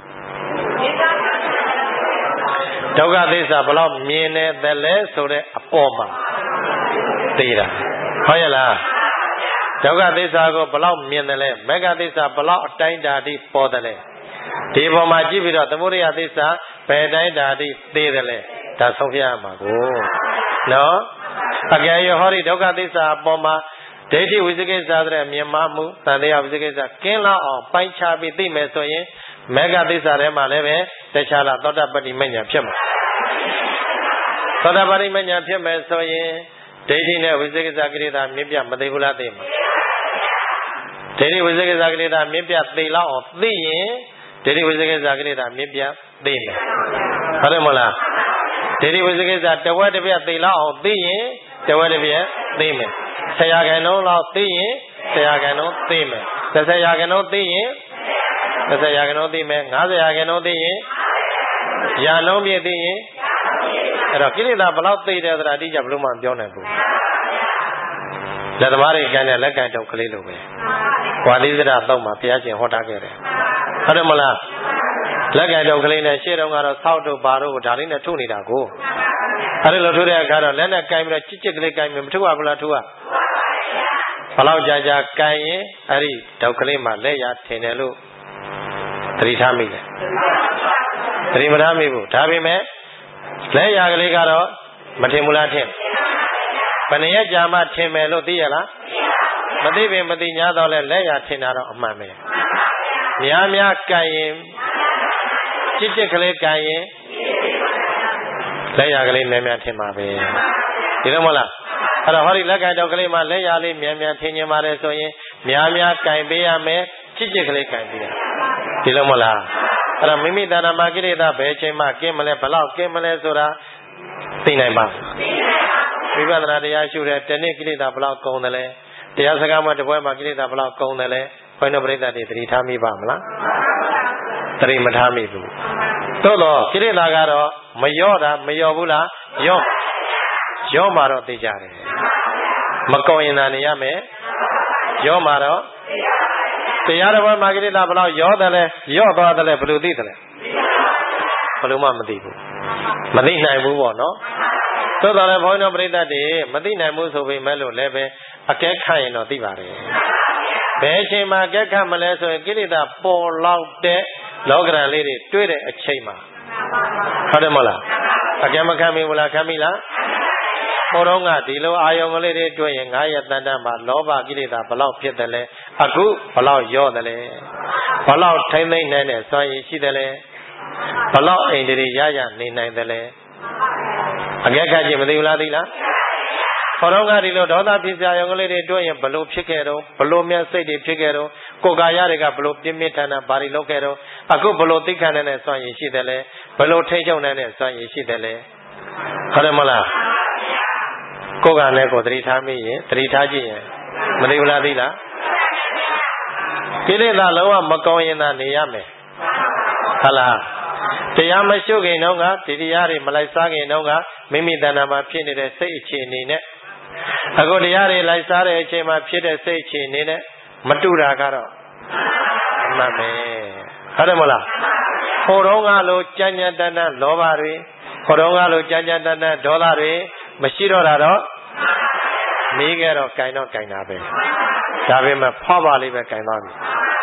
ဒုက္ခသစ္စာဘလောက်မြင်နေတယ်လဲဆိုတဲ့အပေါ်မှာသေတာဟုတ်ရဲ့လားဒုက္ခသစ္စာကိုဘလောက်မြင်တယ်လဲမေဃသစ္စာဘလောက်အတိုင်းဓာတိပေါ်တယ်လဲဒီပေါ်မှာကြည့်ပြီးတော့သမုဒယသစ္စာဘယ်တိုင်းဓာတိသေတယ်လဲဒါဆုံးဖြတ်ရမှာကိုနော်အကယ်၍ဟောဒီဒုက္ခသစ္စာအပေါ်မှာဒိဋ္ဌိဝိသေကိစ္စတဲ့မြင်မှမှုတန်တရားဝိသေကိစ္စကင်းလောက်အောင်ပိုင်းခြားပြီးသိမယ်ဆိုရင်မေဃသစ္စာထဲမှာလည်းပဲတခြားလားသောတာပတ္တိမဉ္ဇဉ်ဖြစ်မှာသောတာပတ္တိမဉ္ဇဉ်ဖြစ်မယ်ဆိုရင်ဒိဋ္ဌိနဲ့ဝိသေကိစ္စကိလေသာမြင့်ပြမသိဘူးလားသိမှာဒိဋ္ဌိဝိသေကိစ္စကိလေသာမြင့်ပြသိလောက်အောင်သိရင်ဒိဋ္ဌိဝိသေကိစ္စကိလေသာမြင့်ပြသိမယ်ဟုတ်တယ်မလားဒိဋ္ဌိဝိသေကိစ္စတဝက်တစ်ပြက်သိလောက်အောင်သိရင်တဝက်တစ်ပြက်သိမယ်ဆယ်ရာခိုင်နှုန်းလောက်သိရင်ဆယ်ရာခိုင်နှုန်းသိမယ်တစ်ဆယ်ရာခိုင်နှုန်းသိရင်တစ်ဆယ်ရာခိုင်နှုန်းသိမယ်ငါးဆယ်ရာခိုင်နှုန်းသိရင်ရာနှုန်းပြည့်သိရင်အဲ့တော့ကိလေသာဘယ်လောက်သိတယ်ဆိုတာအတိအကျဘယ်လို့မှမပြောနိုင်ဘူးလက်သမားတွေကလည်းလက်ကံတုတ်ကလေးလိုပဲဝါသီစရတော့မှဘုရားရှင်ဟောတာခဲ့တယ်ဟုတ်တယ်မလားလက်ကံတုတ်ကလေးနဲ့ရှေ့တုန်းကတော့ဆောက်တို့ဘာတို့ဒါလေးနဲ့ထုနေတာကိုအဲ့ဒီလိုထုတဲ့အခါတော့လက်နဲ့ကင်ပြီးတော့ချစ်ချစ်ကလေးကင်ပြီးမထုရဘူးလားထုရဘလောက်ကြာကြာကင်ရင်အဲ့ဒီတုတ်ကလေးမှလက်ရထင်တယ်လို့သတိထားမိတယ်သတိမထားမိဘူးဒါပေမဲ့လက်ရကလေးကတော့မထင်ဘူးလားထင်ဘယ်နှရက်ကြာမှထင်မယ်လို့သိရလားမသိပင်မသိ냐တော့လဲလက်ရထင်တာတော့အမှန်ပဲများများကင်ရင်ချစ်ချစ်ကလေးကင်ရင်လက်ရကလေးများများထင်ပါပဲဒီလိုမဟုတ်လားအဲ့တော့ဟောဒီလက်ကင်တော့ကလေးမှာလက်ရလေးများများထင်နေပါတယ်ဆိုရင်များများကင်ပေးရမယ်ချစ်ချစ်ကလေးကင်ပေးရဒီလိုမဟုတ်လားအဲ့တော့မိမိတဏ္ဍာမှာကိလေသာဘယ်ချိန်မှကင်းမလဲဘလောက်ကင်းမလဲဆိုတာသိနိုင်ပါဝိပဿနာတရားရှုတဲ့တနေ့ကိလေသာဘလောက်ကုန်တယ်လဲတရားစကားမှတပွဲမှာကိလေသာဘလောက်ကုန်တယ်လဲဘုန်းတော်ပရိသတ်တွေသတိထားမိပါမလားသတိမထားမိဘူးသို့တော့ကိလေသာကတော့မလျော့တာမလျော့ဘူးလားလျော့လျော့မှာတော့သိကြတယ်မကုန်ရင်သာနေရမယ်လျော့မှာတော့တရားတော်မှာကိလေသာဘလောက်လျော့တယ်လဲလျော့သွားတယ်လဲဘယ်လိုသိတယ်လဲဘယ်လိုမှမသိဘူးမသိနိုင်ဘူးပေါ့နော်သို့တော်လည်းဘုန်းတော်ပရိသတ်တွေမသိနိုင်ဘူးဆိုပေမဲ့လို့လည်းပဲအကဲခတ်ရင်တော့သိပါတယ်ဘယ်အချိန်မှာအကဲခတ်မလဲဆိုရင်ကိလေသာပေါ်လောက်တဲ့လောကရန်လေးတွေတွေ့တဲ့အချိန်မှာဟုတ်တယ်မဟုတ်လားအကဲမခံမိဘူးလားခံမိလားဟိုတော့ကဒီလိုအာယုံကလေးတွေတွေ့ရင်ငါးရက်တန်တန်မှာလောဘကိလေသာဘလောက်ဖြစ်တယ်လဲအခုဘလောက်ရော့တယ်လဲဘလောက်ထိမ့်သိမ့်နိုင်တဲ့စွမ်းရည်ရှိတယ်လဲဘလောက်အိန္ဒြေရရနေနိုင်တယ်လဲအကဲခတ်ကြည့်မသိဘူးလားသိလားဟောတော့ကဒီလိုဒေါသဖြစ်စရာရုံကလေးတွေတွေ့ရင်ဘလို့ဖြစ်ခဲ့တော့ဘလို့မျက်စိတ်တွေဖြစ်ခဲ့တော့ကိုယ်ကာယတွေကဘလို့ပြင်းပြင်းထန်ထန်ဘာတွေလုပ်ခဲ့တော့အခုဘလို့သိခံနိုင်တဲ့စွမ်းရည်ရှိတယ်လဲဘလို့ထိတ်ချုံနိုင်တဲ့စွမ်းရည်ရှိတယ်လဲဟုတ်တယ်မလားကိုယ်ကလည်းကိုယ်သတိထားမိရင်သတိထားကြည့်ရင်မသိဘူးလားသိလားကိလေသာလုံးဝမကောင်းရင်သာနေရမယ်ဟုတ်လားတရားမရှုခင်တော့ကဒီတရားတွေမလိုက်စားခင်တော့ကမိမိတဏ္ဍာမှာဖြစ်နေတဲ့စိတ်အခြေအနေနဲ့အခုတရားတွေလိုက်စားတဲ့အချိန်မှာဖြစ်တဲ့စိတ်အခြေအနေနဲ့မတူတာကတော့အမှန်ပဲဟုတ်တယ်မလားဟိုတော့ကလိုကြမ်းကြမ်းတမ်းတမ်းလောဘတွေဟိုတော့ကလိုကြမ်းကြမ်းတမ်းတမ်းဒေါသတွေမရှိတော့တာတော့နေကြတော့ကင်တော့ကင်တာပဲဒါပေမဲ့ဖွားပါလေးပဲကင်သွားပြီ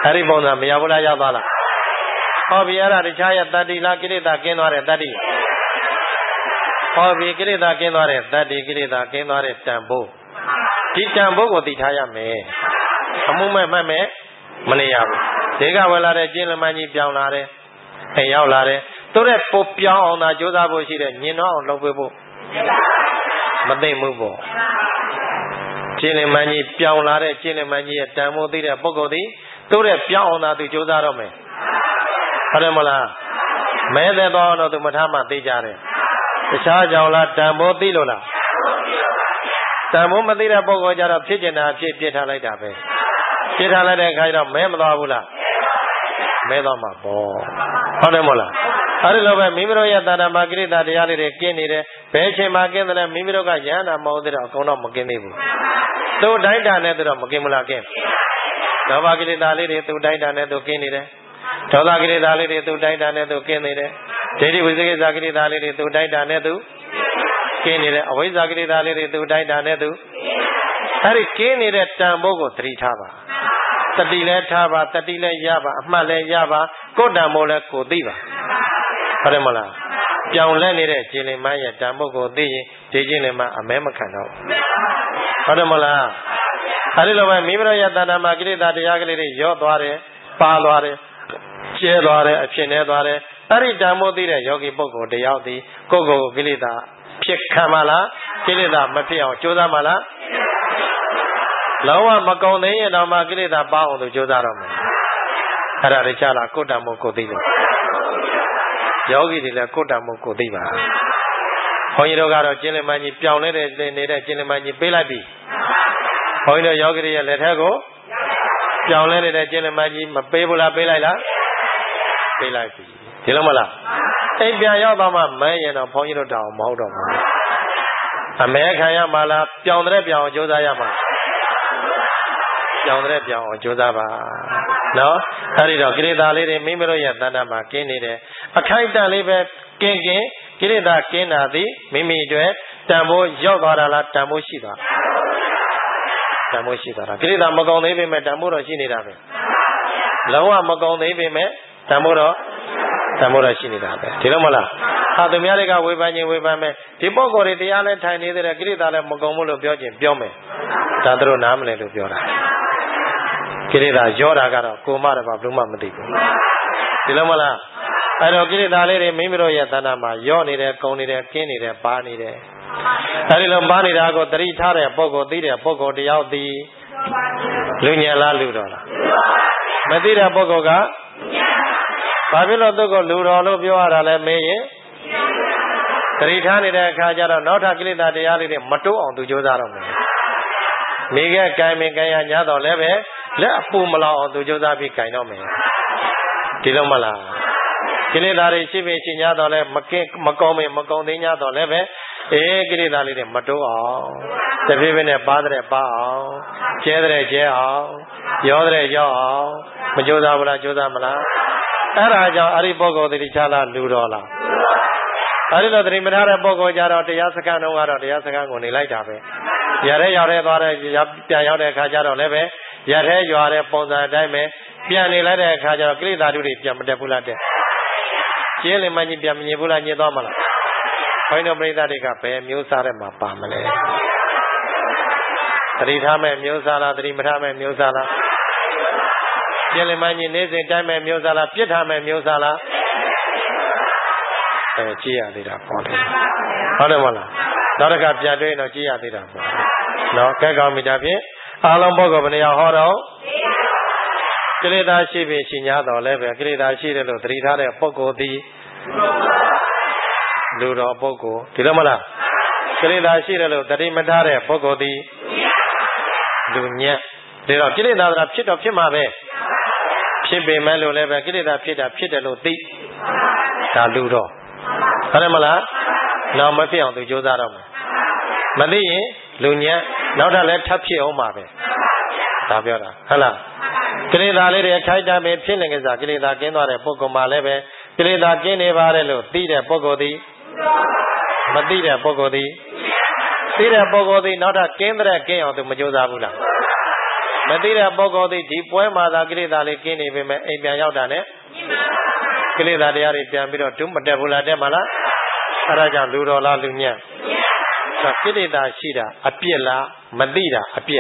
အဲဒီပုံစံမရဘူးလားရောက်သွားလားဟောပြီအဲ့ဒါတခြားရဲ့တတ္တိလားကိလေသာကင်းသွားတဲ့တတ္တိဟောပြီကိလေသာကင်းသွားတဲ့တတ္တိကိလေသာကင်းသွားတဲ့တန်ဖိုးဒီတန်ဖိုးကိုသိထားရမယ်အမှုမဲ့မှတ်မဲ့မနေရဘူးဒီကဝယ်လာတဲ့ကျင်းလမကြီးပြောင်းလာတယ်အဲရောက်လာတယ်တို့တဲ့ပိုပြောင်းအောင်သာကြိုးစားဖို့ရှိတဲ့ညင်တော့အောင်လုပ်ပေးဖို့မသိမှုပေါ့ကျင်းလမကြီးပြောင်းလာတဲ့ကျင်းလမကြီးရဲ့တန်ဖိုးသိတဲ့ပုဂ္ဂိုလ်သည်တို့တဲ့ပြောင်းအောင်သာသူကြိုးစားတော့မယ်ဟုတ်တယ်မလားမဲသက်တော့တော့သူမထားမှသိကြတယ်တခြားကြောင့်လားတန်ဖိုးသိလို့လားတန်ဖိုးမသိတဲ့ပုဂ္ဂိုလ်ကြတော့ဖြစ်ကျင်တာဖြစ်ပြစ်ထားလိုက်တာပဲပြစ်ထားလိုက်တဲ့အခါကျတော့မဲမသွားဘူးလားမဲသွားမှာပေါ့ဟုတ်တယ်မလားအဲဒီလိုပဲမိမိတို့ရဲ့တာနာမှာကိရိတာတရားလေးတွေကင်းနေတယ်ဘယ်အချိန်မှာကင်းတယ်လဲမိမိတို့ကယန္တာမဟုတ်သေးတော့အကုန်တော့မကင်းသေးဘူးသူ့တိုင်းတာနဲ့သူတော့မကင်းဘူးလားကင်းလောဘကိရိတာလေးတွေသူ့တိုင်းတာနဲ့သူကင်းနေတယ်ဒေါသကိရိတာလေးတွေသူ့တိုင်းတာနဲ့သူကင်းနေတယ်ဒိဋ္ဌိဝိသေကိစ္စကိရိတာလေးတွေသူ့တိုင်းတာနဲ့သူကင်းနေတယ်အဝိဇ္ဇာကိရိတာလေးတွေသူ့တိုင်းတာနဲ့သူအဲဒီကင်းနေတဲ့တန်ဖိုးကိုသတိထားပါတတိလည်းထားပါတတိလည်းရပါအမှတ်လည်းရပါကိုယ်တန်ဖိုးလည်းကိုသိပါဟုတ်တယ်မလားပြောင်းလဲနေတဲ့ခြေလင်မရဲ့တန်ဖိုးကိုသိရင်ဒီခြေလင်မအမဲမခံတော့ဟုတ်တယ်မလားအဲဒီလိုပဲမိမိတို့ရဲ့တဏ္ဍာမှာကိလေသာတရားကလေးတွေရော့သွားတယ်ပါသွားတယ်ကျဲသွားတယ်အဖြစ်နေသွားတယ်အဲ့ဒီတန်ဖိုးသိတဲ့ယောဂီပုဂ္ဂိုလ်တယောက်သည်ကိုယ့်ကိုယ်ကိုကိလေသာဖြစ်ခံမလားကိလေသာမဖြစ်အောင်ကြိုးစားမလားလုံးဝမကုံသိရင်တော့မှကိလေသာပါအောင်သူကြိုးစားတော့မယ်အဲ့ဒါတခြားလားကိုယ်တန်ဖိုးကိုသိလို့ယောဂီတွေလည်းကိုယ်တန်ဖိုးကိုသိပါဘုန်းကြီးတို့ကတော့ကျင်းလင်မကြီးပြောင်းလဲတဲ့နေတဲ့ကျင်းလင်မကြီးပေးလိုက်ပြီဘုန်းကြီးတို့ယောဂီတွေရဲ့လက်ထက်ကိုပြောင်းလဲနေတဲ့ကျင်းလင်မကြီးမပေးဘူးလားပေးလိုက်လားပေးလိုက်ပြီဒီလိုမလားအိမ်ပြန်ရောက်တော့မှမဲရင်တော့ဘုန်းကြီးတို့တောင်းမဟုတ်တော့ဘူးအမဲခံရမှာလားပြောင်းတဲ့ပြောင်းအောင်ကြိုးစားရမှာပြောင်းတဲ့ပြောင်းအောင်ကြိုးစားပါနော်အဲဒီတော့ကိလေသာလေးတွေမိမိတို့ရဲ့တဏ္ဍာမှာကင်းနေတယ်အခိုက်အတန့်လေးပဲကင်းကင်းကိလေသာကင်းတာသည်မိမိအတွက်တန်ဖိုးရောက်သွားတာလားတန်ဖိုးရှိသွားတန်ဖိုးရှိသွားတာကိလေသာမကုန်သေးပေမဲ့တန်ဖိုးတော့ရှိနေတာပဲလုံးဝမကုန်သေးပေမဲ့တန်ဖိုးတော့တန်ဖိုးတော့ရှိနေတာပဲဒီလိုမလားဟာသူများတွေကဝေဖန်ခြင်းဝေဖန်မယ်ဒီပုဂ္ဂိုလ်တွေတရားလဲထိုင်နေတဲ့ကိလေသာလဲမကုန်ဘူးလို့ပြောခြင်းပြောမယ်ဒါသူတို့နားမလဲလို့ပြောတာကိလေသာရောတာကတော့ကိုမတော့ဘာလို့မှမသိဘူးဒီလိုမလားအဲ့တော့ကိလေသာလေးတွေမိမိတို့ရဲ့တဏ္ဍာမှာရောနေတယ်ကုန်နေတယ်ကင်းနေတယ်ပါနေတယ်အဲ့ဒီလိုပါနေတာကိုသတိထားတဲ့ပုဂ္ဂိုလ်သိတဲ့ပုဂ္ဂိုလ်တယောက်သည်လူညံလားလူတော်လားမသိတဲ့ပုဂ္ဂိုလ်ကဘာဖြစ်လို့သူ့ကိုလူတော်လို့ပြောရတာလဲမေးရင်သတိထားနေတဲ့အခါကျတော့နောက်ထပ်ကိလေသာတရားလေးတွေမတိုးအောင်သူကြိုးစားတော့မယ်မိကကံမင်ကံရညတော့လည်းပဲလက်အပူမလောက်အောင်သူကြိုးစားပြီးကင်တော့မယ်ဒီလိုမလားကိလေသာတွေရှိပြီရှိ냐တော့လဲမကင်းမကောင်းမမကောင်းသေး냐တော့လည်းပဲအေးကိလေသာလေးတွေမတိုးအောင်တဖြည်းဖြည်းနဲ့ပါတဲ့ပါအောင်ကျဲတဲ့ကျဲအောင်ရောတဲ့ရောအောင်မကြိုးစားဘူးလားကြိုးစားမလားအဲ့ဒါကြောင့်အဲ့ဒီပုဂ္ဂိုလ်တိချလားလူတော်လားအဲ့ဒီလိုသတိမထားတဲ့ပုဂ္ဂိုလ်ကြတော့တရားစခန်းတော့ကတော့တရားစခန်းကိုနေလိုက်တာပဲရတဲ့ရောက်တဲ့သွားတဲ့ပြန်ရောက်တဲ့အခါကျတော့လည်းပဲရတဲ့ရွာတဲ့ပုံစံအတိုင်းပဲပြန်နေလိုက်တဲ့အခါကျတော့ကိလေသာတွေပြန်မတက်ဘူးလားတဲ့ကျင်းလင်မကြီးပြန်မညစ်ဘူးလားညစ်သွားမလားဘုန်းတော်ပရိသတ်တွေကဘယ်မျိုးစားတဲ့မှာပါမလဲသတိထားမဲ့မျိုးစားလားသတိမထားမဲ့မျိုးစားလားကျင်းလင်မကြီးနေစဉ်တိုင်းမဲ့မျိုးစားလားပြစ်ထားမဲ့မျိုးစားလားအဲကြည့်ရသေးတာပေါ့လေဟုတ်တယ်မလားနောက်တစ်ခါပြန်တွေ့ရင်တော့ကြည့်ရသေးတာပေါ့နော်ကဲကောင်းပြီဒါဖြင့်အားလုံးပုဂ္ဂိုလ်ဘယ်နှယောက်ဟောတော့ကိလေသာရှိပြီရှိ냐တော့လည်းပဲကိလေသာရှိတယ်လို့သတိထားတဲ့ပုဂ္ဂိုလ်သည်လူတော်ပုဂ္ဂိုလ်ဒီလိုမလားကိလေသာရှိတယ်လို့သတိမထားတဲ့ပုဂ္ဂိုလ်သည်လူညံ့ဒါတော့ကိလေသာဆိုတာဖြစ်တော့ဖြစ်မှာပဲဖြစ်ပေမဲ့လို့လည်းပဲကိလေသာဖြစ်တာဖြစ်တယ်လို့သိဒါလူတော်ဟုတ်တယ်မလားနောက်မဖြစ်အောင်သူကြိုးစားတော့မယ်မသိရင်လူညံ့နောက်ထပ်လည်းထပ်ဖြစ်အောင်ပါပဲဒါပြောတာဟုတ်လားကိလေသာလေးတွေခိုက်တာပဲဖြစ်နေကြစားကိလေသာကင်းသွားတဲ့ပုဂ္ဂိုလ်မှလည်းပဲကိလေသာကင်းနေပါတယ်လို့သိတဲ့ပုဂ္ဂိုလ်သည်မသိတဲ့ပုဂ္ဂိုလ်သည်သိတဲ့ပုဂ္ဂိုလ်သည်နောက်ထပ်ကင်းတဲ့ကင်းအောင်သူမကြိုးစားဘူးလားမသိတဲ့ပုဂ္ဂိုလ်သည်ဒီပွဲမှာသာကိလေသာလေးကင်းနေပေမဲ့အိမ်ပြန်ရောက်တာနဲ့ကိလေသာတရားတွေပြန်ပြီးတော့ဒုမတက်ဘူးလားတက်မလားအဲ့ဒါကြောင့်လူတော်လားလူညံ့ဆိုကိလေသာရှိတာအပြစ်လားမသိတာအပြစ်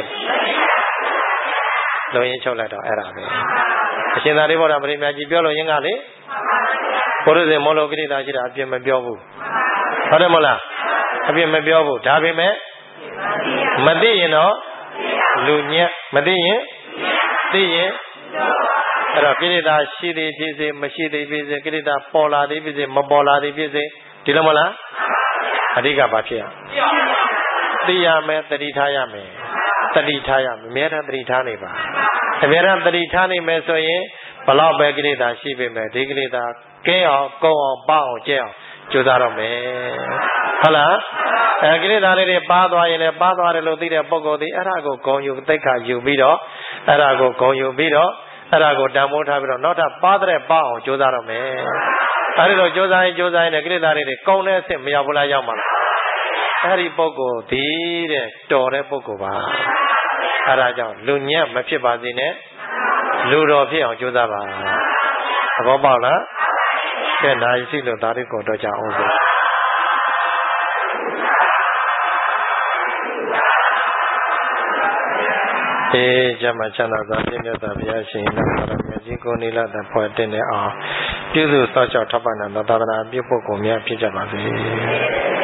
လုံရင်ချုပ်လိုက်တော့အဲ့ဒါပဲအရှင်သာရိပုတ္တရာပရိမြတ်ကြီးပြောလို့ရင်းကလေဘုရားရှင်မောလို့ကိလေသာရှိတာအပြစ်မပြောဘူးဟုတ်တယ်မဟုတ်လားအပြစ်မပြောဘူးဒါပေမဲ့မသိရင်တော့လူညက်မသိရင်သိရင်အဲ့တော့ကိလေသာရှိသည်ဖြစ်စေမရှိသည်ဖြစ်စေကိလေသာပေါ်လာသည်ဖြစ်စေမပေါ်လာသည်ဖြစ်စေဒီလိုမလားအဓိကဘာဖြစ်ရသိရမယ်တတိထားရမယ်တတိထားရမယ်အများအားတတိထားနေပါအများအားတတိထားနေမယ်ဆိုရင်ဘလောက်ပဲကိလေသာရှိပေမဲ့ဒီကိလေသာကဲအောင်ကုန်းအောင်ပေါအောင်ကျဲအောင်ကြိုးစားတော့မယ်ဟုတ်လားအဲကိလေသာလေးတွေပါသွားရင်လည်းပါသွားတယ်လို့သိတဲ့ပုဂ္ဂိုလ်ဒီအဲ့ဒါကိုဂုံယူသိက္ခာယူပြီးတော့အဲ့ဒါကိုဂုံယူပြီးတော့အဲ့ဒါကိုတန်ဖိုးထားပြီးတော့နောက်ထပ်ပါတဲ့ပါအောင်ကြိုးစားတော့မယ်အဲ့ဒီလိုကြိုးစားရင်ကြိုးစားရင်ကိလေသာတွေကုံတဲ့အဆင့်မရောက်ဘူးလားရောက်မှာလားအဲ့ဒီပုဂ္ဂိုလ်ဒီတဲ့တော်တဲ့ပုဂ္ဂိုလ်ပါအဲ့ဒါကြောင့်လူညံ့မဖြစ်ပါစေနဲ့လူတော်ဖြစ်အောင်ကြိုးစားပါသဘောပေါက်လားကဲနာရှိလို့ဒါလေးကိုတော့ကြအောင်ဆိုေจำมาชนะသာပြည့်မြတ်စွာဘုရားရှင်နဲ့သာရမြတ်ကြီးကိုနိလတ်ဖွဲ့တင်နေအောင်ပြုစုစောင့်ရှောက်ထောက်ပံ့တဲ့သာသနာပြုပုဂ္ဂိုလ်များဖြစ်ကြပါစေ